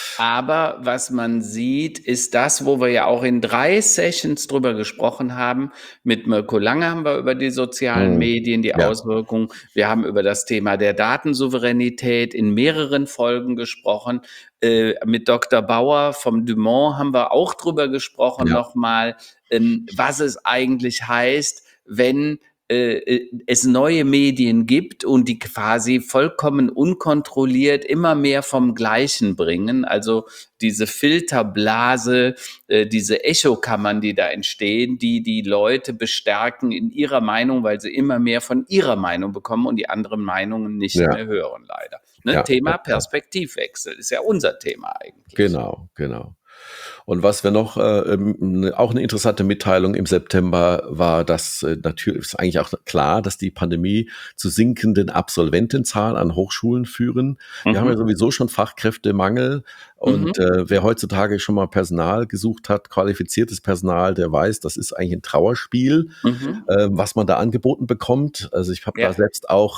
Aber was man sieht, ist das, wo wir ja auch in drei Sessions drüber gesprochen haben. Mit Mirko Lange haben wir über die sozialen hm. Medien, die ja. Auswirkungen. Wir haben über das Thema der Datensouveränität in mehreren Folgen gesprochen. Äh, mit Doktor Bauer vom Dumont haben wir auch drüber gesprochen ja. nochmal, ähm, was es eigentlich heißt, wenn es neue Medien gibt und die quasi vollkommen unkontrolliert immer mehr vom Gleichen bringen. Also diese Filterblase, diese Echokammern, die da entstehen, die die Leute bestärken in ihrer Meinung, weil sie immer mehr von ihrer Meinung bekommen und die anderen Meinungen nicht ja. mehr hören, leider. Ne? Ja, Thema Perspektivwechsel ist ja unser Thema eigentlich. Genau, genau. Und was wir noch, äh, auch eine interessante Mitteilung im September war, dass äh, natürlich ist eigentlich auch klar, dass die Pandemie zu sinkenden Absolventenzahlen an Hochschulen führen. Mhm. Wir haben ja sowieso schon Fachkräftemangel und mhm. äh, wer heutzutage schon mal Personal gesucht hat, qualifiziertes Personal, der weiß, das ist eigentlich ein Trauerspiel, mhm. äh, was man da angeboten bekommt. Also ich habe ja. da selbst auch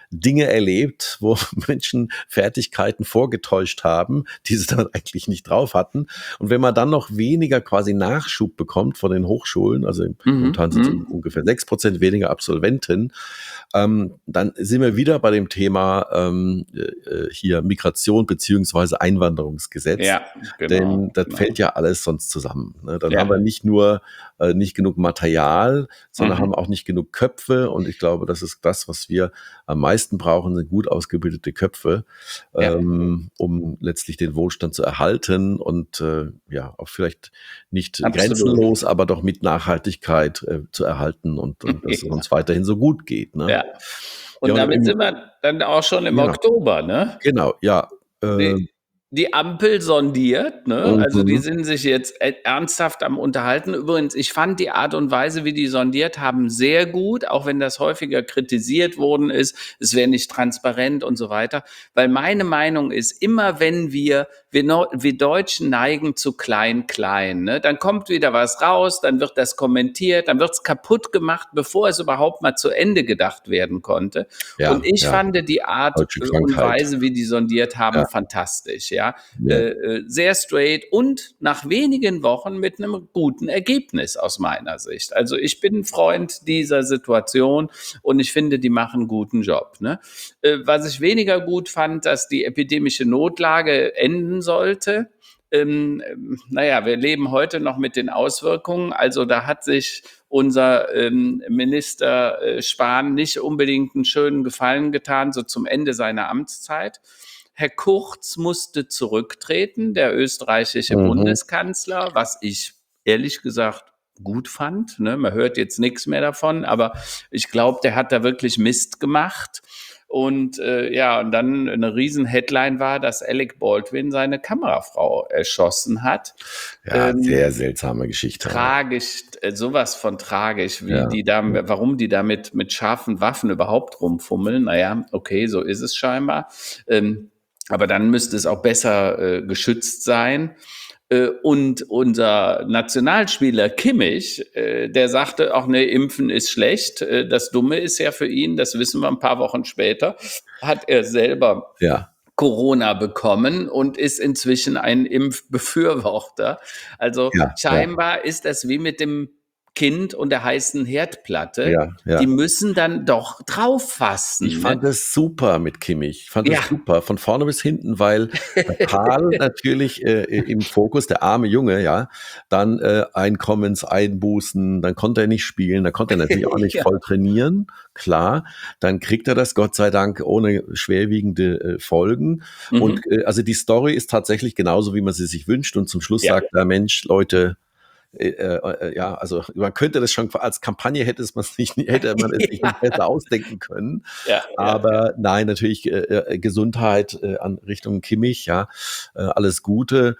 Dinge erlebt, wo Menschen Fertigkeiten vorgetäuscht haben, die sie dann eigentlich nicht drauf hatten. Und wenn man dann noch weniger quasi Nachschub bekommt von den Hochschulen, also momentan sind es Mhm. ungefähr sechs Prozent weniger Absolventen, ähm, dann sind wir wieder bei dem Thema ähm, äh, hier Migration beziehungsweise Einwanderungsgesetz. Ja, genau, Denn das genau. fällt ja alles sonst zusammen. Ne? Dann Ja. haben wir nicht nur äh, nicht genug Material, sondern Mhm. haben auch nicht genug Köpfe. Und ich glaube, das ist das, was wir am meisten brauchen, sind gut ausgebildete Köpfe, Ja. ähm, um letztlich den Wohlstand zu erhalten und äh, ja auch vielleicht nicht Absolut. grenzenlos, aber doch mit Nachhaltigkeit äh, zu erhalten und, und dass es Ja. uns weiterhin so gut geht. Ne? Ja. Und Ja, und damit im, sind wir dann auch schon im ja, Oktober, ne? genau, ja. Äh, Die, die Ampel sondiert, ne? Also die mhm. sind sich jetzt e- ernsthaft am Unterhalten. Übrigens, ich fand die Art und Weise, wie die sondiert haben, sehr gut, auch wenn das häufiger kritisiert worden ist, es wäre nicht transparent und so weiter. Weil meine Meinung ist, immer wenn wir, wir, Neu- wir Deutschen neigen zu klein, klein, ne? Dann kommt wieder was raus, dann wird das kommentiert, dann wird es kaputt gemacht, bevor es überhaupt mal zu Ende gedacht werden konnte. Ja, Und ich ja, fand die Art deutsche äh, und Krankheit. Weise, wie die sondiert haben, Ja, fantastisch, ja. ja. Äh, äh, sehr straight und nach wenigen Wochen mit einem guten Ergebnis aus meiner Sicht. Also ich bin ein Freund dieser Situation und ich finde, die machen einen guten Job. Ne? Äh, was ich weniger gut fand, dass die epidemische Notlage enden sollte. Ähm, ähm, naja, wir leben heute noch mit den Auswirkungen. Also da hat sich unser ähm, Minister äh, Spahn nicht unbedingt einen schönen Gefallen getan, so zum Ende seiner Amtszeit. Herr Kurz musste zurücktreten, der österreichische Mhm. Bundeskanzler, was ich ehrlich gesagt gut fand. Ne? Man hört jetzt nichts mehr davon, aber ich glaube, der hat da wirklich Mist gemacht. Und äh, ja, und dann eine riesen Headline war, dass Alec Baldwin seine Kamerafrau erschossen hat. Ja, Ähm, sehr seltsame Geschichte. tragisch, äh, sowas von tragisch, wie Ja. die da, warum die da mit, mit scharfen Waffen überhaupt rumfummeln. Naja, okay, so ist es scheinbar. Ähm, aber dann müsste es auch besser äh, geschützt sein. Äh, und unser Nationalspieler Kimmich, äh, der sagte auch, ne, Impfen ist schlecht. Äh, das Dumme ist ja für ihn, das wissen wir ein paar Wochen später, hat er selber Ja. Corona bekommen und ist inzwischen ein Impfbefürworter. Also Ja, scheinbar ist das wie mit dem Kind und der heißen Herdplatte. ja, ja. Die müssen dann doch drauf fassen. Ich fand Ne? es super mit Kimmich. Ich fand es Ja. super, von vorne bis hinten, weil der Karl natürlich äh, im Fokus, der arme Junge, ja, dann äh, Einkommenseinbußen, dann konnte er nicht spielen, dann konnte er natürlich auch nicht Ja. voll trainieren, klar. Dann kriegt er das Gott sei Dank ohne schwerwiegende äh, Folgen. Mhm. Und äh, also die Story ist tatsächlich genauso, wie man sie sich wünscht. Und zum Schluss Ja. sagt er, Mensch, Leute, Äh, äh, ja, also man könnte das schon als Kampagne hätte es man sich nicht, hätte man es sich Ja. nicht besser ausdenken können. Ja, Aber ja, nein, natürlich äh, äh, Gesundheit äh, an Richtung Kimmich, ja, äh, alles Gute.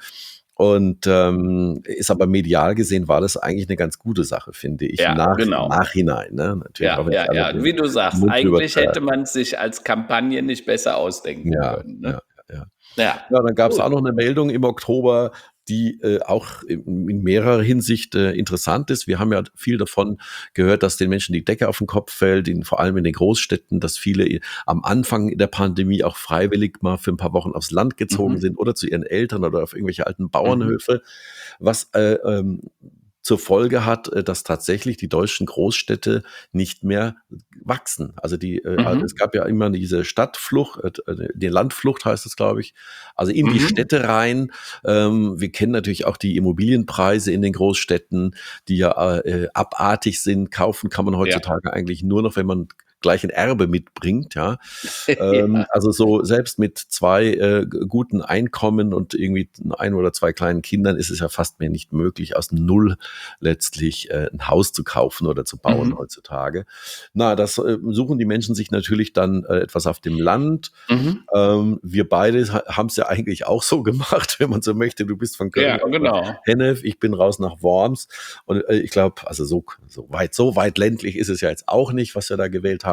Und ähm, ist aber medial gesehen war das eigentlich eine ganz gute Sache, finde ich. Ja, Im, Nach genau. im Nachhinein, ne? Natürlich ja, auch wenn ja, sich alle ja. den Wie du sagst, Mund drüber eigentlich hätte man es sich als Kampagne nicht besser ausdenken ja, können. Ne? ja, ja. Ja, Ja, dann gab es gut. auch noch eine Meldung im Oktober, die äh, auch in, in mehrerer Hinsicht äh, interessant ist. Wir haben ja viel davon gehört, dass den Menschen die Decke auf den Kopf fällt, in, vor allem in den Großstädten, dass viele am Anfang der Pandemie auch freiwillig mal für ein paar Wochen aufs Land gezogen Mhm. sind oder zu ihren Eltern oder auf irgendwelche alten Mhm. Bauernhöfe, was äh, ähm, zur Folge hat, äh, dass tatsächlich die deutschen Großstädte nicht mehr wachsen. Also die, äh, also Mhm. es gab ja immer diese Stadtflucht, äh, die Landflucht heißt es, glaube ich, also in die Mhm. Städte rein. Ähm, wir kennen natürlich auch die Immobilienpreise in den Großstädten, die ja äh, abartig sind. Kaufen kann man Ja. heutzutage eigentlich nur noch, wenn man gleich ein Erbe mitbringt, ja. Ähm, Ja. also so selbst mit zwei äh, g- guten Einkommen und irgendwie ein oder zwei kleinen Kindern ist es ja fast mehr nicht möglich, aus Null letztlich äh, ein Haus zu kaufen oder zu bauen Mhm. heutzutage. Na, das äh, suchen die Menschen sich natürlich dann äh, etwas auf dem Land. Mhm. Ähm, wir beide ha haben es ja eigentlich auch so gemacht, wenn man so möchte. Du bist von Köln Ja, raus nach genau. Hennef, ich bin raus nach Worms. Und äh, ich glaube, also so, so weit, so weit ländlich ist es ja jetzt auch nicht, was wir da gewählt haben.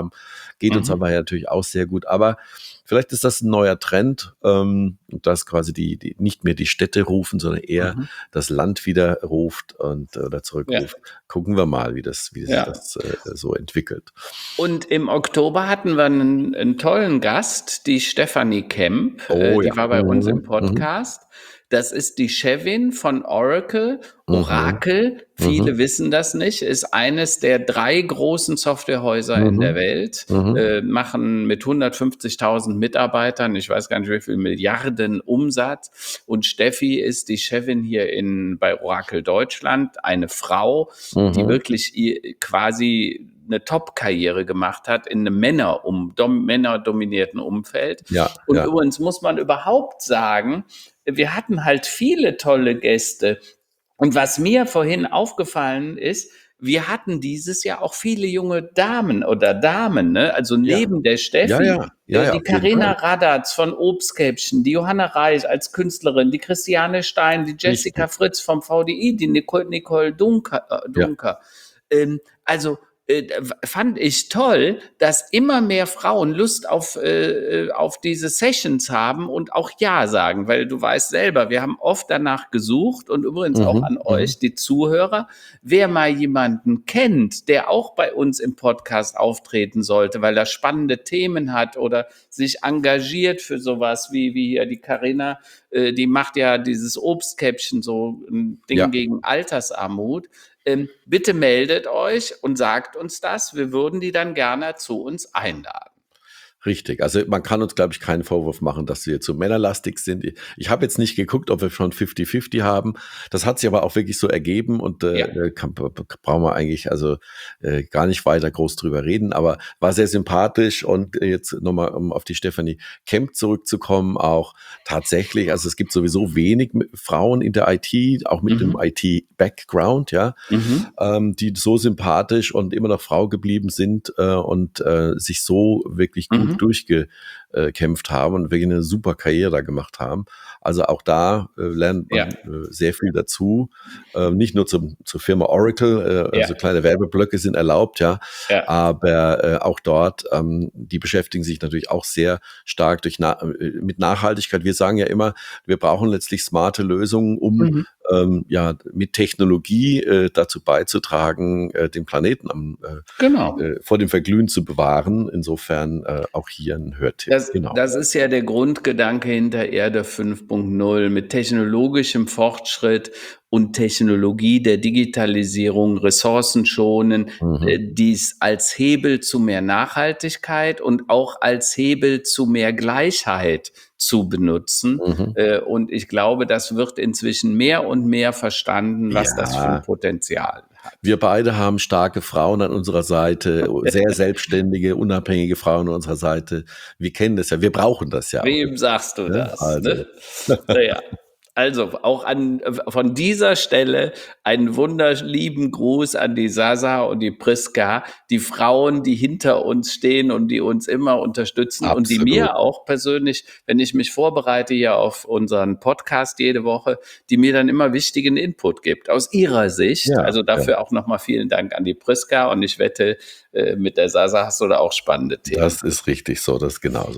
haben. Geht uns Mhm. aber ja natürlich auch sehr gut. Aber vielleicht ist das ein neuer Trend, ähm, dass quasi die, die nicht mehr die Städte rufen, sondern eher Mhm. das Land wieder ruft und oder Ja, zurückruft. Gucken wir mal, wie das, wie sich ja. das äh, so entwickelt. Und im Oktober hatten wir einen, einen tollen Gast, die Stephanie Kemp, äh, Oh ja. die war bei uns im Mhm. Mhm. Podcast. Das ist die Chefin von Oracle. Mhm. Oracle, Mhm. viele wissen das nicht, ist eines der drei großen Softwarehäuser in der Mhm. Welt, Mhm. äh, machen mit hundertfünfzigtausend Mitarbeitern, ich weiß gar nicht wie viel Milliarden Umsatz. Und Steffi ist die Chefin hier in, bei Oracle Deutschland, eine Frau, die Mhm. wirklich ihr, quasi eine Top-Karriere gemacht hat in einem Männer um, dom, männerdominierten Umfeld. Ja, Und ja. übrigens muss man überhaupt sagen, wir hatten halt viele tolle Gäste. Und was mir vorhin aufgefallen ist, wir hatten dieses Jahr auch viele junge Damen oder Damen, ne? Also Ja. neben der Ja, Steffi, ja. Ja, äh, ja, die auf jeden Fall. Carina Radatz von Obstkäppchen, die Johanna Reich als Künstlerin, die Christiane Stein, die Jessica Richtig. Fritz vom V D I, die Nicole, Nicole Dunker. Äh, Ja. Dunker. Ähm, also äh, fand ich toll, dass immer mehr Frauen Lust auf, äh, auf diese Sessions haben und auch Ja sagen, weil du weißt selber, wir haben oft danach gesucht und übrigens auch Mhm. an Mhm. euch, die Zuhörer, wer mal jemanden kennt, der auch bei uns im Podcast auftreten sollte, weil er spannende Themen hat oder sich engagiert für sowas wie, wie hier die Carina, äh, die macht ja dieses Obstkäppchen, so ein Ding Ja. gegen Altersarmut. Ähm, bitte meldet euch und sagt uns das. Wir würden die dann gerne zu uns einladen. Richtig. Also man kann uns, glaube ich, keinen Vorwurf machen, dass wir zu männerlastig sind. Ich habe jetzt nicht geguckt, ob wir schon fünfzig fünfzig haben. Das hat sich aber auch wirklich so ergeben und Ja. äh, kann, brauchen wir eigentlich also äh, gar nicht weiter groß drüber reden. Aber war sehr sympathisch und jetzt nochmal, um auf die Stephanie Kemp zurückzukommen, auch tatsächlich, also es gibt sowieso wenig Frauen in der I T, auch mit Mhm. dem I T-Background, ja, Mhm. ähm, die so sympathisch und immer noch Frau geblieben sind äh, und äh, sich so wirklich gut Mhm. durchgekämpft haben und wirklich eine super Karriere da gemacht haben. Also auch da äh, lernt man Ja. äh, sehr viel dazu. Äh, nicht nur zum, zur Firma Oracle, äh, Ja. also kleine Werbeblöcke sind erlaubt, ja, Ja. aber äh, auch dort, ähm, die beschäftigen sich natürlich auch sehr stark durch na äh, mit Nachhaltigkeit. Wir sagen ja immer, wir brauchen letztlich smarte Lösungen, um Mhm. ähm, ja mit Technologie äh, dazu beizutragen, äh, den Planeten am, äh, Genau. äh, vor dem Verglühen zu bewahren. Insofern äh, auch hier ein Hörtipp. Das, Genau. das ist ja der Grundgedanke hinter Erde fünf Punkt null. Mit technologischem Fortschritt und Technologie der Digitalisierung, Ressourcen schonen, äh, Mhm. dies als Hebel zu mehr Nachhaltigkeit und auch als Hebel zu mehr Gleichheit zu benutzen. Mhm. Äh, und ich glaube, das wird inzwischen mehr und mehr verstanden, was das für ein Ja, Potenzial hat. wir beide haben starke Frauen an unserer Seite, sehr selbstständige, unabhängige Frauen an unserer Seite. Wir kennen das ja, wir brauchen das ja auch. Wem sagst du Ne? das? Also, Ne? Naja. Also auch an, von dieser Stelle einen wunderlieben Gruß an die Sasa und die Priska, die Frauen, die hinter uns stehen und die uns immer unterstützen und die absolut. mir auch persönlich, wenn ich mich vorbereite hier auf unseren Podcast jede Woche, die mir dann immer wichtigen Input gibt aus ihrer Sicht. Ja, Also ja. dafür auch nochmal vielen Dank an die Priska und ich wette, äh, mit der Sasa hast du da auch spannende Themen. Das ist richtig so, das ist genauso.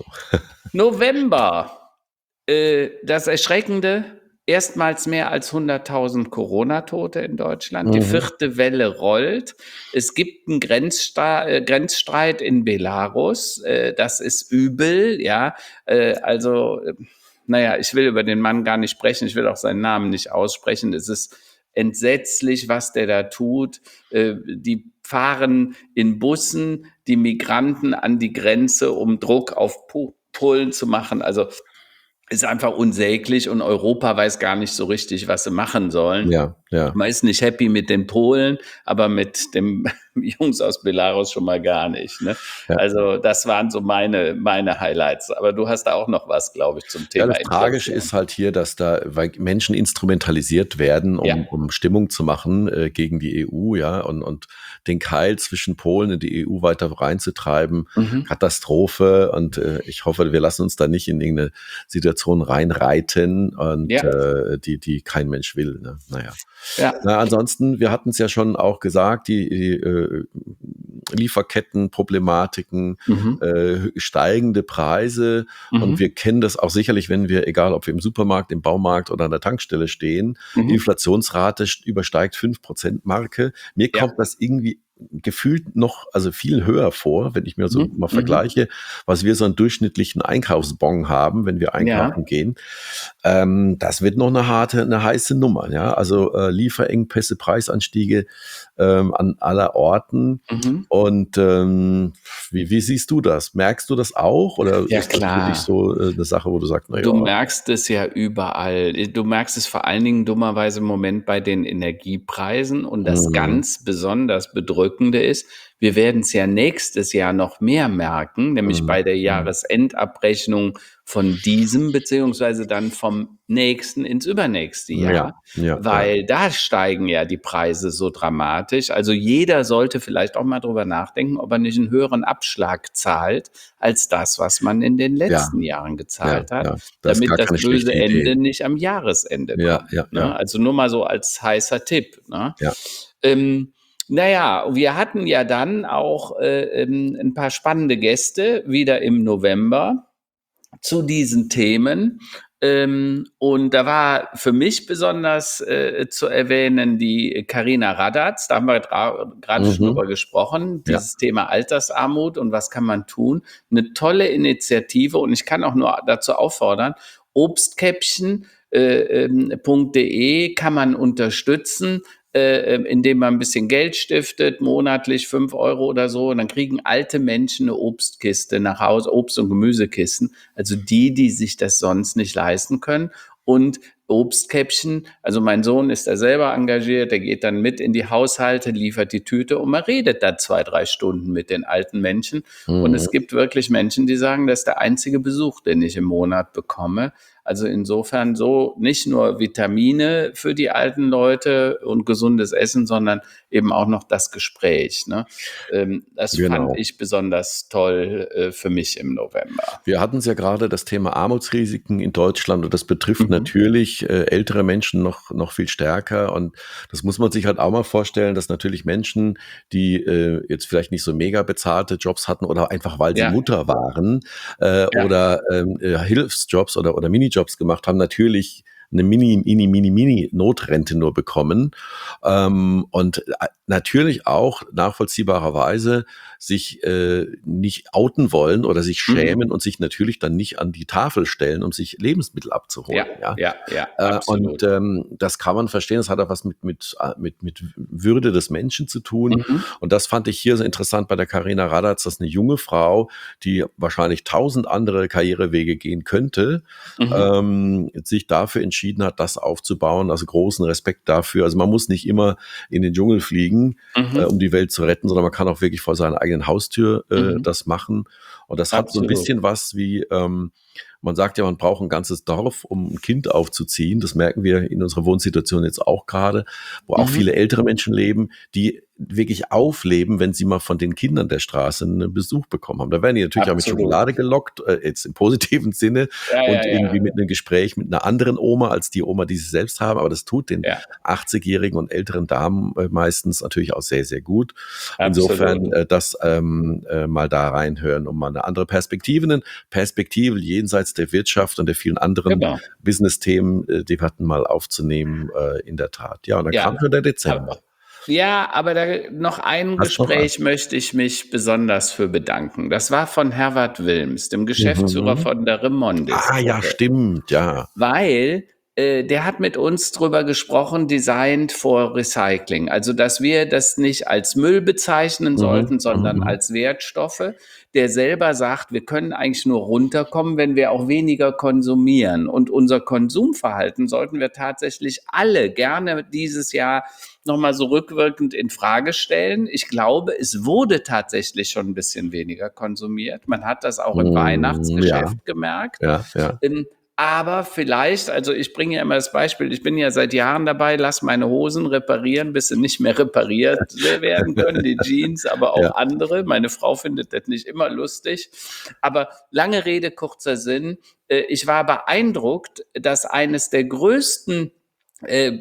November. Äh, das Erschreckende, erstmals mehr als hunderttausend Corona-Tote in Deutschland. Die Mhm. vierte Welle rollt. Es gibt einen Grenzstra äh, Grenzstreit in Belarus. Äh, das ist übel, ja. Äh, also, äh, naja, ich will über den Mann gar nicht sprechen. Ich will auch seinen Namen nicht aussprechen. Es ist entsetzlich, was der da tut. Äh, die fahren in Bussen die Migranten an die Grenze, um Druck auf Po- Polen zu machen. Also, ist einfach unsäglich und Europa weiß gar nicht so richtig, was sie machen sollen. Ja, ja. Man ist nicht happy mit den Polen, aber mit den Jungs aus Belarus schon mal gar nicht. Ne? Ja. Also das waren so meine, meine Highlights. Aber du hast da auch noch was, glaube ich, zum Ja, Thema das Tragische Inflation. ist halt hier, dass da weil Menschen instrumentalisiert werden, um, Ja. um Stimmung zu machen äh, gegen die E U, ja, und, und den Keil zwischen Polen und die E U weiter reinzutreiben. Mhm. Katastrophe. Und äh, ich hoffe, wir lassen uns da nicht in irgendeine Situation reinreiten und Ja. äh, die, die kein Mensch will. Ne? Naja. Ja. Na, ansonsten, wir hatten es ja schon auch gesagt, die, die, äh, Lieferkettenproblematiken, Mhm. äh, steigende Preise. Und Mhm. wir kennen das auch sicherlich, wenn wir, egal ob wir im Supermarkt, im Baumarkt oder an der Tankstelle stehen, die Mhm. Inflationsrate übersteigt fünf Prozent Marke. Mir Ja. kommt das irgendwie gefühlt noch, also viel höher vor, wenn ich mir so Mhm. mal Mhm. vergleiche, was wir so einen durchschnittlichen Einkaufsbon haben, wenn wir Ja. einkaufen gehen. Ähm, das wird noch eine harte, eine heiße Nummer, ja. Also äh, Lieferengpässe, Preisanstiege ähm, an aller Orten. Mhm. Und ähm, wie, wie siehst du das? Merkst du das auch? Oder Ja, ist das für dich klar. so äh, eine Sache, wo du sagst, na ja, Du merkst es ja überall. Du merkst es vor allen Dingen dummerweise im Moment bei den Energiepreisen. Und das mhm, ganz besonders Bedrückende ist, wir werden es ja nächstes Jahr noch mehr merken, nämlich mhm, bei der mhm. Jahresendabrechnung von diesem beziehungsweise dann vom nächsten ins übernächste Ja, Jahr, ja, ja. weil da steigen ja die Preise so dramatisch. Also jeder sollte vielleicht auch mal drüber nachdenken, ob er nicht einen höheren Abschlag zahlt als das, was man in den Ja, letzten Jahren ja, gezahlt hat, ja. Das ist damit gar das keine schlechte böse Idee. Ende nicht am Jahresende Ja, kommt, ja, ne? ja, Also nur mal so als heißer Tipp, ne? ja. Ähm, na ja, wir hatten ja dann auch, äh, ähm, 'n paar spannende Gäste wieder im November zu diesen Themen. Ähm, und da war für mich besonders äh, zu erwähnen die Carina Radatz, da haben wir gerade schon Mhm. drüber gesprochen, Ja. dieses Thema Altersarmut und was kann man tun. Eine tolle Initiative und ich kann auch nur dazu auffordern, Obstkäppchen äh, ähm, .de kann man unterstützen, äh, indem man ein bisschen Geld stiftet, monatlich fünf Euro oder so. Und dann kriegen alte Menschen eine Obstkiste nach Hause, Obst- und Gemüsekisten. Also die, die sich das sonst nicht leisten können. Und Obstkäppchen, also mein Sohn ist da selber engagiert, der geht dann mit in die Haushalte, liefert die Tüte und man redet da zwei, drei Stunden mit den alten Menschen. Und Mhm. es gibt wirklich Menschen, die sagen, das ist der einzige Besuch, den ich im Monat bekomme. Also insofern so nicht nur Vitamine für die alten Leute und gesundes Essen, sondern eben auch noch das Gespräch. Ne? Ähm, das fand Genau. ich besonders toll äh, für mich im November. Wir hatten es ja gerade das Thema Armutsrisiken in Deutschland und das betrifft Mhm. natürlich äh, ältere Menschen noch, noch viel stärker. Und das muss man sich halt auch mal vorstellen, dass natürlich Menschen, die äh, jetzt vielleicht nicht so mega bezahlte Jobs hatten oder einfach weil sie Ja, Mutter waren äh, ja, oder ähm, äh, Hilfsjobs oder, oder Minijobs gemacht haben, natürlich eine Mini, Mini, Mini, Mini Notrente nur bekommen. Ähm, und äh, natürlich auch nachvollziehbarerweise sich äh, nicht outen wollen oder sich mhm. schämen und sich natürlich dann nicht an die Tafel stellen, um sich Lebensmittel Ja, abzuholen. Ja, ja, ja, äh, und absolut. ähm, das kann man verstehen. Das hat auch was mit mit äh, mit mit Würde des Menschen zu tun. Mhm. Und das fand ich hier so interessant bei der Carina Radatz, dass eine junge Frau, die wahrscheinlich tausend andere Karrierewege gehen könnte, Mhm. ähm, sich dafür entschieden hat, das aufzubauen. Also großen Respekt dafür. Also man muss nicht immer in den Dschungel fliegen, äh, Mhm. um die Welt zu retten, sondern man kann auch wirklich vor seiner eigenen Haustür äh, Mhm. das machen. Und das hat so ein Absolut. bisschen was wie, ähm, man sagt ja, man braucht ein ganzes Dorf, um ein Kind aufzuziehen. Das merken wir in unserer Wohnsituation jetzt auch gerade, wo auch Mhm. viele ältere Menschen leben, die wirklich aufleben, wenn sie mal von den Kindern der Straße einen Besuch bekommen haben. Da werden die natürlich auch mit Absolut. Schokolade gelockt, äh, jetzt im positiven Sinne Ja, ja, und irgendwie ja, mit einem Gespräch mit einer anderen Oma als die Oma, die sie selbst haben. Aber das tut den ja, achtzigjährigen und älteren Damen äh, meistens natürlich auch sehr, sehr gut. absolut. Insofern äh, das ähm, äh, mal da reinhören, um mal eine andere Perspektive, eine Perspektive jenseits der Wirtschaft und der vielen anderen Genau. Business-Themen, äh, die wir hatten, mal aufzunehmen, äh, in der Tat. Ja, und dann Ja. kam schon der Aber Dezember. ja, aber da noch ein Hast noch was? Gespräch möchte ich mich besonders für bedanken. Das war von Herbert Wilms, dem Geschäftsführer Mhm. von der Ah ja, Remondis-Gruppe. stimmt, ja. Weil äh, der hat mit uns drüber gesprochen, Designed for Recycling. Also, dass wir das nicht als Müll bezeichnen Mhm, sollten, mhm, sondern mhm. als Wertstoffe. Der selber sagt, wir können eigentlich nur runterkommen, wenn wir auch weniger konsumieren. Und unser Konsumverhalten sollten wir tatsächlich alle gerne dieses Jahr nochmal so rückwirkend in Frage stellen. Ich glaube, es wurde tatsächlich schon ein bisschen weniger konsumiert. Man hat das auch im Hm, ja, Weihnachtsgeschäft gemerkt. ja, ja. Ähm, aber vielleicht, also ich bringe ja immer das Beispiel, ich bin ja seit Jahren dabei, lass meine Hosen reparieren, bis sie nicht mehr repariert werden können, die Jeans, aber Ja. auch andere. Meine Frau findet das nicht immer lustig. Aber lange Rede, kurzer Sinn. äh, Ich war beeindruckt, dass eines der größten äh,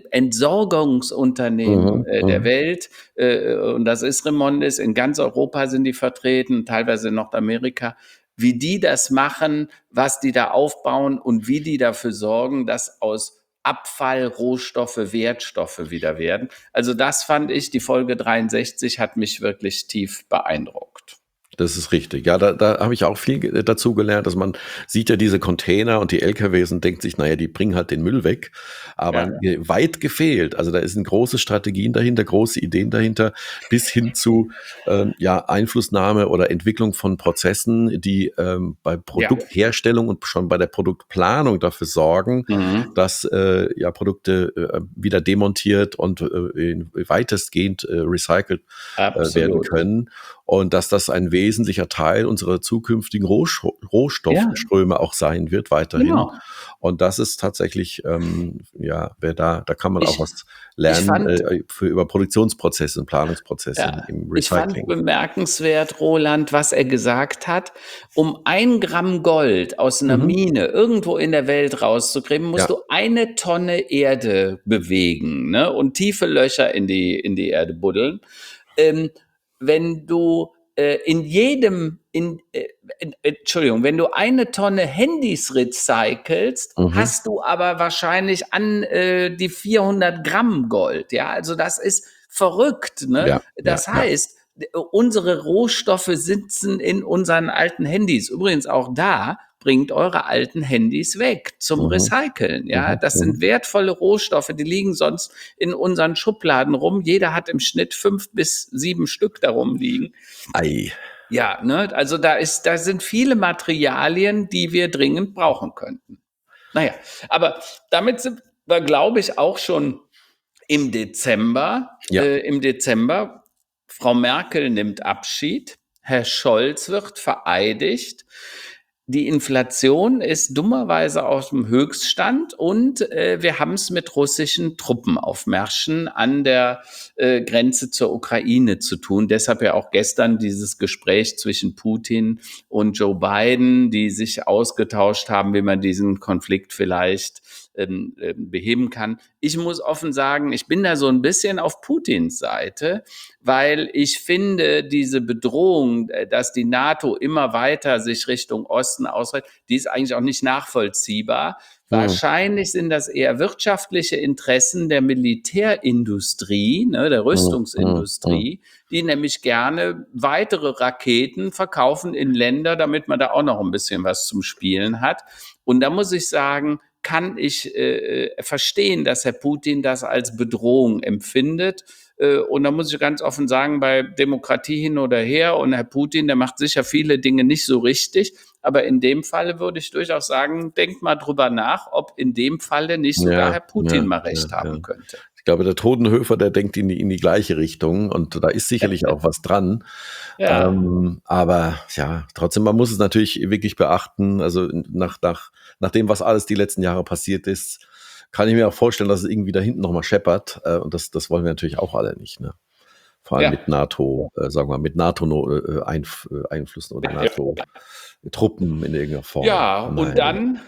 Entsorgungsunternehmen Mhm, äh, der mhm. Welt, äh, und das ist Remondis, in ganz Europa sind die vertreten, teilweise in Nordamerika, wie die das machen, was die da aufbauen und wie die dafür sorgen, dass aus Abfall Rohstoffe Wertstoffe wieder werden. Also das fand ich, die Folge dreiundsechzig hat mich wirklich tief beeindruckt. Das ist richtig. Ja, da, da habe ich auch viel ge- dazu gelernt, dass man sieht ja diese Container und die L K Ws und denkt sich, naja, die bringen halt den Müll weg. Aber Ja, ge- weit gefehlt. Also da sind große Strategien dahinter, große Ideen dahinter, bis hin zu ähm, ja, Einflussnahme oder Entwicklung von Prozessen, die ähm, bei ja. Produktherstellung und schon bei der Produktplanung dafür sorgen, Mhm. dass äh, ja Produkte äh, wieder demontiert und äh, weitestgehend äh, recycelt äh, werden Absolut. können. Und dass das ein wesentlicher Teil unserer zukünftigen Rohsch- Ja, Rohstoffströme auch sein wird weiterhin. genau. Und das ist tatsächlich, ähm, ja, wer da, da kann man auch Ich, was ich lernen fand, äh, für über Produktionsprozesse und Planungsprozesse im, ja, im ich fand Recycling. bemerkenswert, Roland, was er gesagt hat. Um ein Gramm Gold aus einer Mhm. Mine irgendwo in der Welt rauszukriegen, musst Ja. du eine Tonne Erde bewegen, ne? Und tiefe Löcher in die, in die Erde buddeln. Ähm, wenn du äh, in jedem, in, äh, in, Entschuldigung, wenn du eine Tonne Handys recycelst, Mhm. hast du aber wahrscheinlich an äh, die vierhundert Gramm Gold. Ja, also das ist verrückt. Ne? Ja, ja, Das ja. heißt, unsere Rohstoffe sitzen in unseren alten Handys. Übrigens auch da, bringt eure alten Handys weg zum Mhm. Recyceln. Ja, Mhm. das sind Mhm. wertvolle Rohstoffe, die liegen sonst in unseren Schubladen rum. Jeder hat im Schnitt fünf bis sieben Stück darum liegen. Ei. Ja, ne, also da ist, da sind viele Materialien, die wir dringend brauchen könnten. Naja, aber damit sind wir, glaube ich, auch schon im Dezember. Ja. Äh, Im Dezember, Frau Merkel nimmt Abschied, Herr Scholz wird vereidigt. Die Inflation ist dummerweise auf dem Höchststand und äh, wir haben es mit russischen Truppenaufmärschen an der äh, Grenze zur Ukraine zu tun. Deshalb ja auch gestern dieses Gespräch zwischen Putin und Joe Biden, die sich ausgetauscht haben, wie man diesen Konflikt vielleicht ähm, ähm, beheben kann. Ich muss offen sagen, ich bin da so ein bisschen auf Putins Seite, weil ich finde, diese Bedrohung, äh, dass die NATO immer weiter sich Richtung Osten ausweitet, die ist eigentlich auch nicht nachvollziehbar. Mhm. Wahrscheinlich sind das eher wirtschaftliche Interessen der Militärindustrie, ne, der Mhm. Mhm. Mhm. Rüstungsindustrie, die nämlich gerne weitere Raketen verkaufen in Länder, damit man da auch noch ein bisschen was zum Spielen hat. Und da muss ich sagen, kann ich äh, verstehen, dass Herr Putin das als Bedrohung empfindet. Äh, und da muss ich ganz offen sagen, bei Demokratie hin oder her und Herr Putin, der macht sicher viele Dinge nicht so richtig. Aber in dem Falle würde ich durchaus sagen, denkt mal drüber nach, ob in dem Falle nicht sogar Ja, Herr Putin ja, mal ja, recht ja. haben könnte. Ich glaube, der Totenhöfer, der denkt in die, in die gleiche Richtung und da ist sicherlich auch was dran. Ja, Ähm, aber ja, trotzdem, man muss es natürlich wirklich beachten. Also nach, nach, nach dem, was alles die letzten Jahre passiert ist, kann ich mir auch vorstellen, dass es irgendwie da hinten nochmal scheppert. Äh, und das, das wollen wir natürlich auch alle nicht. Ne? Vor allem ja. mit NATO, äh, sagen wir, mit NATO-Einflüssen oder NATO-Truppen in irgendeiner Form. Ja, Von und daher. dann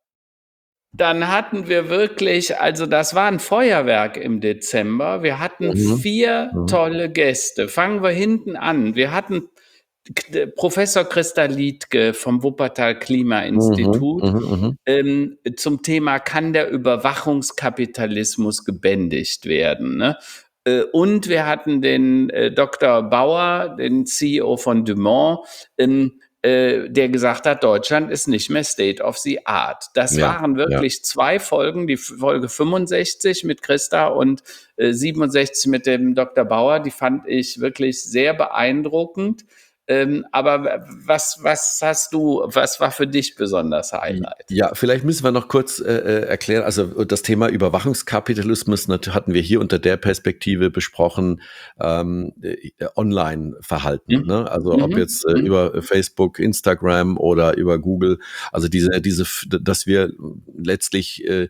Dann hatten wir wirklich, also das war ein Feuerwerk im Dezember. Wir hatten Mhm. vier Mhm. tolle Gäste. Fangen wir hinten an. Wir hatten K- Professor Christa Liedtke vom Wuppertal Mhm. Klimainstitut Mhm. Mhm. ähm, zum Thema, kann der Überwachungskapitalismus gebändigt werden? Ne? Äh, Und wir hatten den äh, Doktor Bauer, den C E O von Dumont, ähm, äh, der gesagt hat, Deutschland ist nicht mehr State of the Art. Das Ja, waren ja. wirklich zwei Folgen, die Folge fünfundsechzig mit Christa und äh, siebenundsechzig mit dem Doktor Bauer, die fand ich wirklich sehr beeindruckend. Ähm, aber was, was hast du, was war für dich besonders Highlight? Ja, vielleicht müssen wir noch kurz äh, äh, erklären, also das Thema Überwachungskapitalismus nat- hatten wir hier unter der Perspektive besprochen, ähm, äh, Online-Verhalten, Mhm. ne? Also ob Mhm. jetzt äh, Mhm. über Facebook, Instagram oder über Google, also diese, diese, f- dass wir letztlich äh,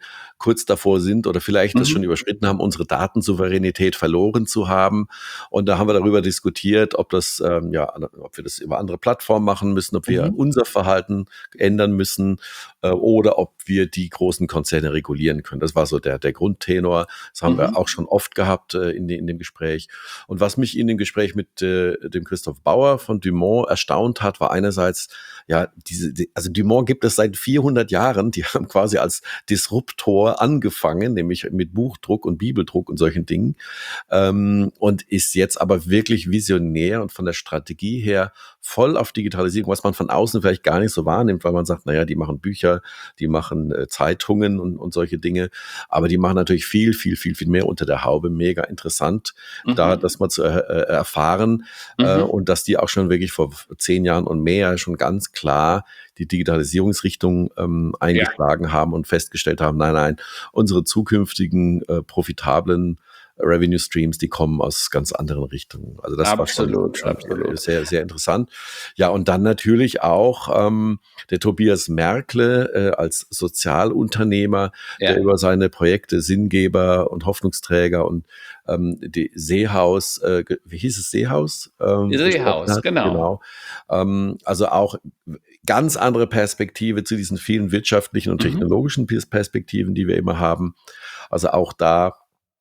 kurz davor sind oder vielleicht das Mhm. schon überschritten haben, unsere Datensouveränität verloren zu haben. Und da haben wir darüber diskutiert, ob das, ähm, ja, ob wir das über andere Plattformen machen müssen, ob wir Mhm. unser Verhalten ändern müssen äh, oder ob wir die großen Konzerne regulieren können. Das war so der, der Grundtenor. Das haben Mhm. wir auch schon oft gehabt äh, in, de, in dem Gespräch. Und was mich in dem Gespräch mit äh, dem Christoph Bauer von Dumont erstaunt hat, war einerseits, ja, diese, die, also Dumont gibt es seit vierhundert Jahren. Die haben quasi als Disruptor angefangen, nämlich mit Buchdruck und Bibeldruck und solchen Dingen. Ähm, und ist jetzt aber wirklich visionär und von der Strategie her voll auf Digitalisierung, was man von außen vielleicht gar nicht so wahrnimmt, weil man sagt, naja, die machen Bücher, die machen äh, Zeitungen und, und solche Dinge. Aber die machen natürlich viel, viel, viel, viel mehr unter der Haube. Mega interessant, Mhm. da das mal zu er, äh, erfahren. Mhm. Äh, und dass die auch schon wirklich vor zehn Jahren und mehr schon ganz klar die Digitalisierungsrichtung ähm, eingeschlagen ja. haben und festgestellt haben, nein, nein, unsere zukünftigen äh, profitablen Revenue Streams, die kommen aus ganz anderen Richtungen. Also das absolut, war schon, schon absolut. sehr, sehr interessant. Ja, und dann natürlich auch ähm, der Tobias Merkle äh, als Sozialunternehmer, ja. der über seine Projekte Sinngeber und Hoffnungsträger und ähm, die Seehaus, äh, wie hieß es, Seehaus? Ähm, Seehaus, genau. genau. Ähm, also auch ganz andere Perspektive zu diesen vielen wirtschaftlichen und technologischen mhm. Perspektiven, die wir immer haben. Also auch da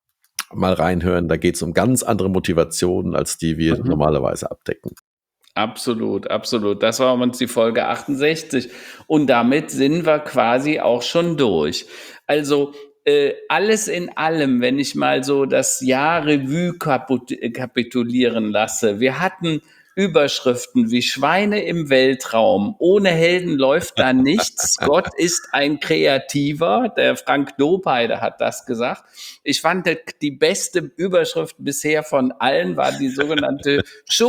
mal reinhören, da geht es um ganz andere Motivationen, als die wir mhm. normalerweise abdecken. Absolut, absolut. Das war uns die Folge achtundsechzig. Und damit sind wir quasi auch schon durch. Also äh, alles in allem, wenn ich mal so das Jahr Revue kapitulieren lasse. Wir hatten Überschriften wie Schweine im Weltraum. Ohne Helden läuft da nichts. Gott ist ein Kreativer. Der Frank Dopeide hat das gesagt. Ich fand, die beste Überschrift bisher von allen war die sogenannte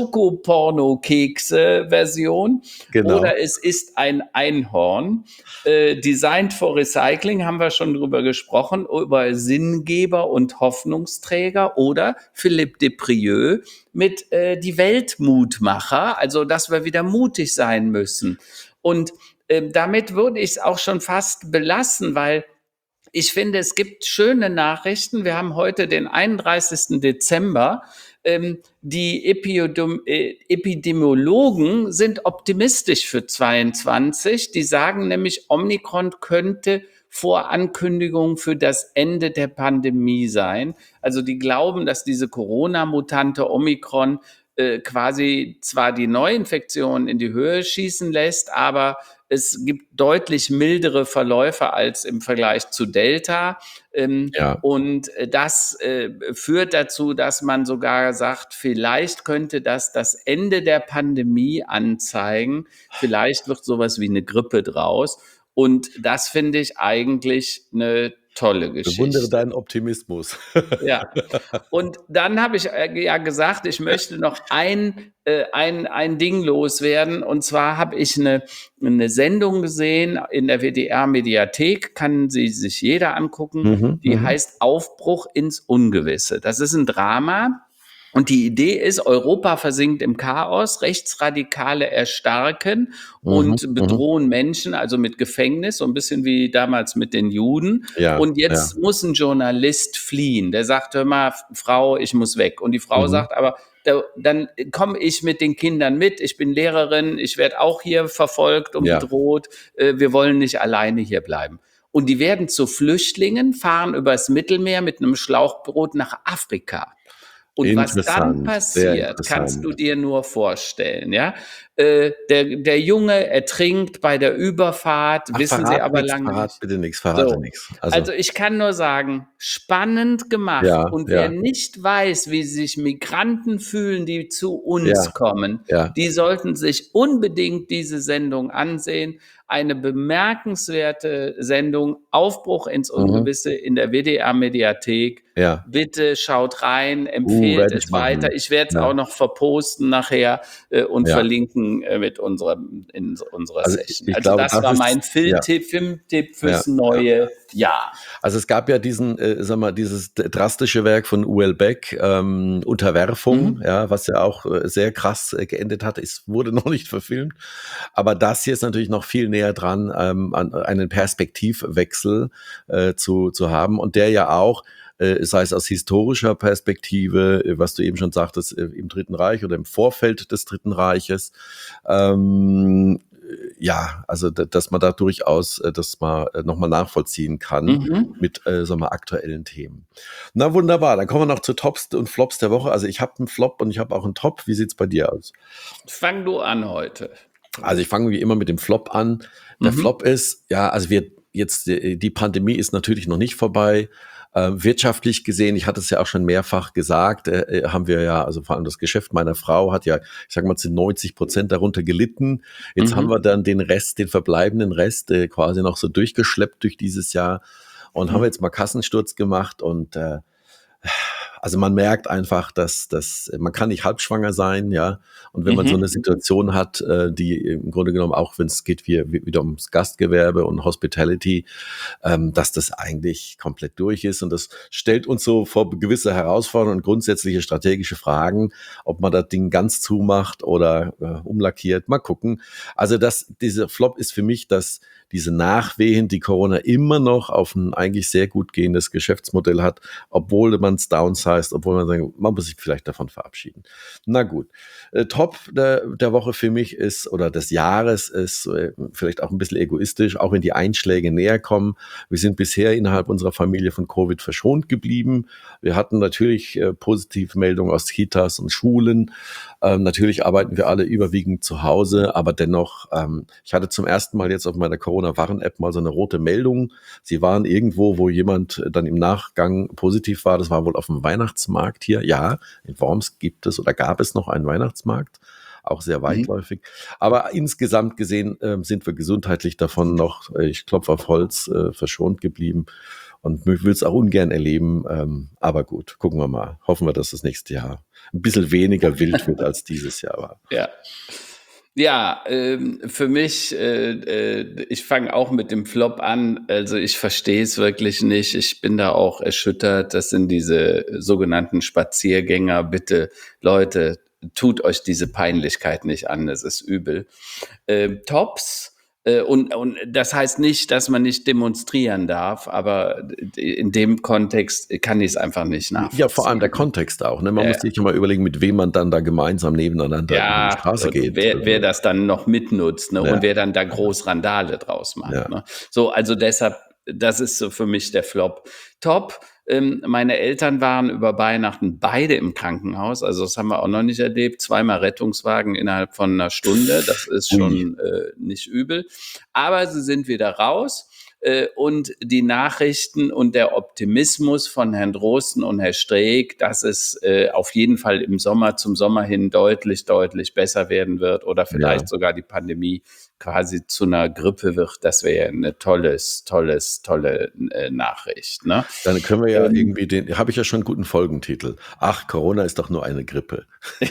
Schokoporno-Kekse-Version. Genau. Oder es ist ein Einhorn. Äh, Designed for Recycling haben wir schon drüber gesprochen, über Sinngeber und Hoffnungsträger. Oder Philippe Deprieux mit äh, die Weltmutmacher, also dass wir wieder mutig sein müssen. Und äh, damit würde ich es auch schon fast belassen, weil ich finde, es gibt schöne Nachrichten. Wir haben heute den einunddreißigsten Dezember. Ähm, die Epidem- äh, Epidemiologen sind optimistisch für zweiundzwanzig. Die sagen nämlich, Omikron könnte Vorankündigung für das Ende der Pandemie sein. Also die glauben, dass diese Corona-Mutante Omikron äh, quasi zwar die Neuinfektion in die Höhe schießen lässt, aber es gibt deutlich mildere Verläufe als im Vergleich zu Delta. Ähm, ja. Und das äh, führt dazu, dass man sogar sagt, vielleicht könnte das das Ende der Pandemie anzeigen. Vielleicht wird sowas wie eine Grippe draus. Und das finde ich eigentlich eine tolle Geschichte. Bewundere deinen Optimismus. Ja, und dann habe ich ja gesagt, ich möchte noch ein, äh, ein, ein Ding loswerden. Und zwar habe ich eine, eine Sendung gesehen in der W D R-Mediathek, kann sie sich jeder angucken, mhm, die m- heißt Aufbruch ins Ungewisse. Das ist ein Drama. Und die Idee ist, Europa versinkt im Chaos, Rechtsradikale erstarken und mhm, bedrohen Menschen, also mit Gefängnis, so ein bisschen wie damals mit den Juden. Ja, und jetzt ja. muss ein Journalist fliehen. Der sagt, hör mal, Frau, ich muss weg. Und die Frau mhm. sagt aber, da, dann komme ich mit den Kindern mit. Ich bin Lehrerin, ich werde auch hier verfolgt und ja. bedroht. Wir wollen nicht alleine hier bleiben. Und die werden zu Flüchtlingen, fahren übers Mittelmeer mit einem Schlauchboot nach Afrika. Und was dann passiert, kannst du dir nur vorstellen, ja. Äh, der, der Junge ertrinkt bei der Überfahrt, Ach, wissen sie aber nix, lange verrat nicht. Bitte nichts, verrate so. nichts. Also, also ich kann nur sagen, spannend gemacht. Ja, und wer ja. nicht weiß, wie sich Migranten fühlen, die zu uns ja. kommen, ja. die sollten sich unbedingt diese Sendung ansehen. Eine bemerkenswerte Sendung, Aufbruch ins Ungewisse mhm. in der W D R-Mediathek. Ja. Bitte schaut rein, empfehlt uh, es weiter. Ich werde es ja. auch noch verposten nachher äh, und ja. verlinken äh, mit unserer, in unserer also Session. Ich, ich also glaube, das, das war ist, mein Filmtipp, ja. Filmtipp fürs ja. neue Ja. Also es gab ja diesen, äh, sag mal, dieses drastische Werk von U L Beck, ähm, Unterwerfung, Mhm. ja, was ja auch äh, sehr krass äh, geendet hat. Es wurde noch nicht verfilmt, aber das hier ist natürlich noch viel näher dran, ähm, an einen Perspektivwechsel äh, zu, zu haben und der ja auch, äh, sei es aus historischer Perspektive, äh, was du eben schon sagtest, äh, im Dritten Reich oder im Vorfeld des Dritten Reiches, ähm, ja, also d- dass man da durchaus äh, das mal äh, nochmal nachvollziehen kann Mhm. mit äh, sagen wir, aktuellen Themen. Na wunderbar, dann kommen wir noch zu Tops und Flops der Woche. Also ich habe einen Flop und ich habe auch einen Top. Wie sieht's bei dir aus? Fang du an heute. Also ich fange wie immer mit dem Flop an. Der Mhm. Flop ist, ja, also wir jetzt, die die Pandemie ist natürlich noch nicht vorbei. Äh, wirtschaftlich gesehen, ich hatte es ja auch schon mehrfach gesagt, äh, äh, haben wir ja, also vor allem das Geschäft meiner Frau hat ja, ich sag mal, zu neunzig Prozent darunter gelitten. Jetzt haben Mhm. wir dann den Rest, den verbleibenden Rest äh, quasi noch so durchgeschleppt durch dieses Jahr und haben Mhm. jetzt mal Kassensturz gemacht und äh, also man merkt einfach, dass, dass man kann nicht halbschwanger sein, ja. Und wenn man so eine Mhm. Situation hat, äh, die im Grunde genommen auch, wenn es geht wie, wie, wieder ums Gastgewerbe und Hospitality, ähm, dass das eigentlich komplett durch ist. Und das stellt uns so vor gewisse Herausforderungen und grundsätzliche strategische Fragen, ob man das Ding ganz zumacht oder äh, umlackiert. Mal gucken. Also das, dieser Flop ist für mich, dass diese Nachwehen, die Corona immer noch auf ein eigentlich sehr gut gehendes Geschäftsmodell hat, obwohl man es downsized, obwohl man sagt, man muss sich vielleicht davon verabschieden. Na gut. Äh, Top der, der Woche für mich ist, oder des Jahres ist, äh, vielleicht auch ein bisschen egoistisch, auch wenn die Einschläge näher kommen. Wir sind bisher innerhalb unserer Familie von Covid verschont geblieben. Wir hatten natürlich äh, Positivmeldungen aus Kitas und Schulen. Ähm, natürlich arbeiten wir alle überwiegend zu Hause, aber dennoch, ähm, ich hatte zum ersten Mal jetzt auf meiner Corona-Warn-App mal so eine rote Meldung. Sie waren irgendwo, wo jemand dann im Nachgang positiv war. Das war wohl auf dem Weihnachtsmarkt hier. Ja, in Worms gibt es oder gab es noch einen Weihnachtsmarkt. Auch sehr Mhm. weitläufig. Aber insgesamt gesehen äh, sind wir gesundheitlich davon noch, äh, ich klopfe auf Holz, äh, verschont geblieben und will es auch ungern erleben. Ähm, aber gut, gucken wir mal. Hoffen wir, dass das nächste Jahr ein bisschen weniger wild wird, als dieses Jahr war. Ja. Ja, ähm, für mich, äh, äh, ich fange auch mit dem Flop an. Also ich verstehe es wirklich nicht. Ich bin da auch erschüttert. Das sind diese sogenannten Spaziergänger. Bitte, Leute, tut euch diese Peinlichkeit nicht an. Es ist übel. Ähm, Tops. Äh, und, und das heißt nicht, dass man nicht demonstrieren darf, aber in dem Kontext kann ich es einfach nicht Ja, vor allem der nachvollziehen. Kontext auch. Ne? Man Ja, muss sich immer überlegen, mit wem man dann da gemeinsam nebeneinander über die ja, Straße und geht. wer, wer Also, das dann noch mitnutzt, ne, ja, und wer dann da groß Randale draus macht, ja. ne. So, also deshalb, das ist so für mich der Flop. Top, ähm, meine Eltern waren über Weihnachten beide im Krankenhaus, also das haben wir auch noch nicht erlebt. Zweimal Rettungswagen innerhalb von einer Stunde, das ist Ui. schon äh, nicht übel. Aber sie sind wieder raus. Äh, Und die Nachrichten und der Optimismus von Herrn Drosten und Herr Streeck, dass es äh, auf jeden Fall im Sommer zum Sommer hin deutlich, deutlich besser werden wird oder Ja, vielleicht sogar die Pandemie quasi zu einer Grippe wird, das wäre eine tolles, tolles, tolle äh, Nachricht. Ne? dann können wir ja Ähm, irgendwie den, habe ich ja schon einen guten Folgentitel. Ach, Corona ist doch nur eine Grippe.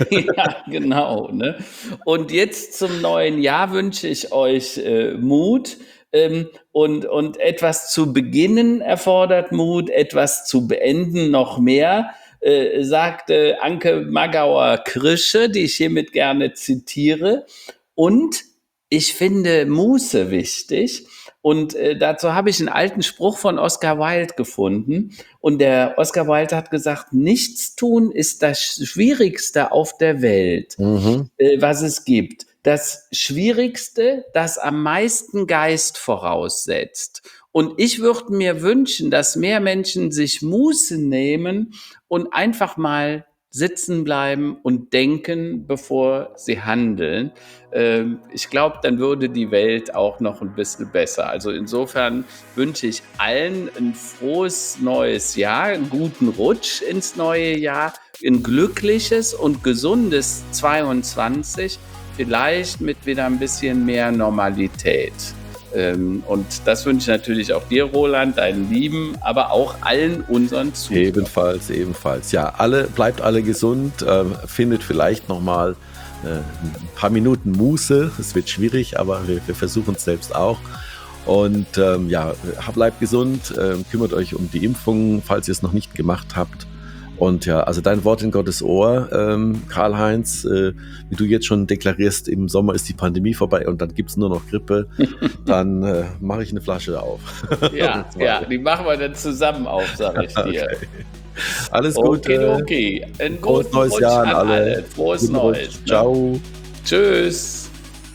Ja, genau. Ne? Und jetzt zum neuen Jahr wünsche ich euch äh, Mut. Ähm, und, und etwas zu beginnen erfordert Mut, etwas zu beenden noch mehr, äh, sagte Anke Magauer-Krische, die ich hiermit gerne zitiere. Und ich finde Muße wichtig. Und äh, dazu habe ich einen alten Spruch von Oscar Wilde gefunden. Und der Oscar Wilde hat gesagt, nichts tun ist das Schwierigste auf der Welt, Mhm. äh, was es gibt. Das Schwierigste, das am meisten Geist voraussetzt. Und ich würde mir wünschen, dass mehr Menschen sich Muße nehmen und einfach mal sitzen bleiben und denken, bevor sie handeln. Ähm, ich glaube, dann würde die Welt auch noch ein bisschen besser. Also insofern wünsche ich allen ein frohes neues Jahr, einen guten Rutsch ins neue Jahr, ein glückliches und gesundes zweiundzwanzig, vielleicht mit wieder ein bisschen mehr Normalität. Ähm, und das wünsche ich natürlich auch dir, Roland, deinen Lieben, aber auch allen unseren Zuhörern. Ebenfalls, ebenfalls. Ja, alle, bleibt alle gesund, äh, findet vielleicht nochmal äh, ein paar Minuten Muße. Es wird schwierig, aber wir, wir versuchen es selbst auch. Und ähm, ja, bleibt gesund, ähm, kümmert euch um die Impfungen, falls ihr es noch nicht gemacht habt. Und ja, also dein Wort in Gottes Ohr, ähm, Karl-Heinz, äh, wie du jetzt schon deklarierst, im Sommer ist die Pandemie vorbei und dann gibt es nur noch Grippe, dann äh, mache ich eine Flasche auf. Ja, ja, die machen wir dann zusammen auf, sage ich dir. Okay. Alles Gute. Okay, okay. Ein Frohes guten neues Rutsch Jahr an an alle. alle. Frohes Guten Neues. Rutsch. Ne? Ciao. Tschüss.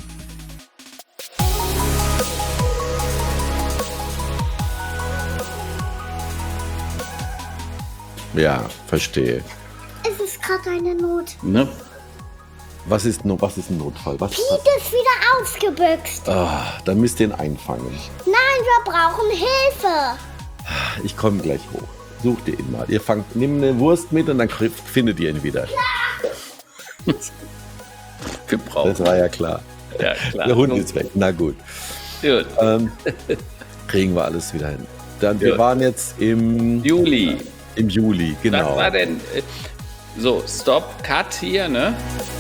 Ja, verstehe. Es ist gerade eine Not. Ne? Was ist, no- was ist ein Notfall? Was, Piet was? ist wieder ausgebüxt. Ah, dann müsst ihr ihn einfangen. Nein, wir brauchen Hilfe. Ich komme gleich hoch. Sucht ihr ihn mal. Ihr fangt, nehmt eine Wurst mit und dann krie- findet ihr ihn wieder. Wir brauchen. Das war ja klar. Ja, klar. Der Hund ist weg. Na gut. Gut. Ähm, kriegen wir alles wieder hin. Dann, wir Gut. waren jetzt im, Juli. im Juli, genau. Was war denn? äh, So, Stop, Cut hier, ne?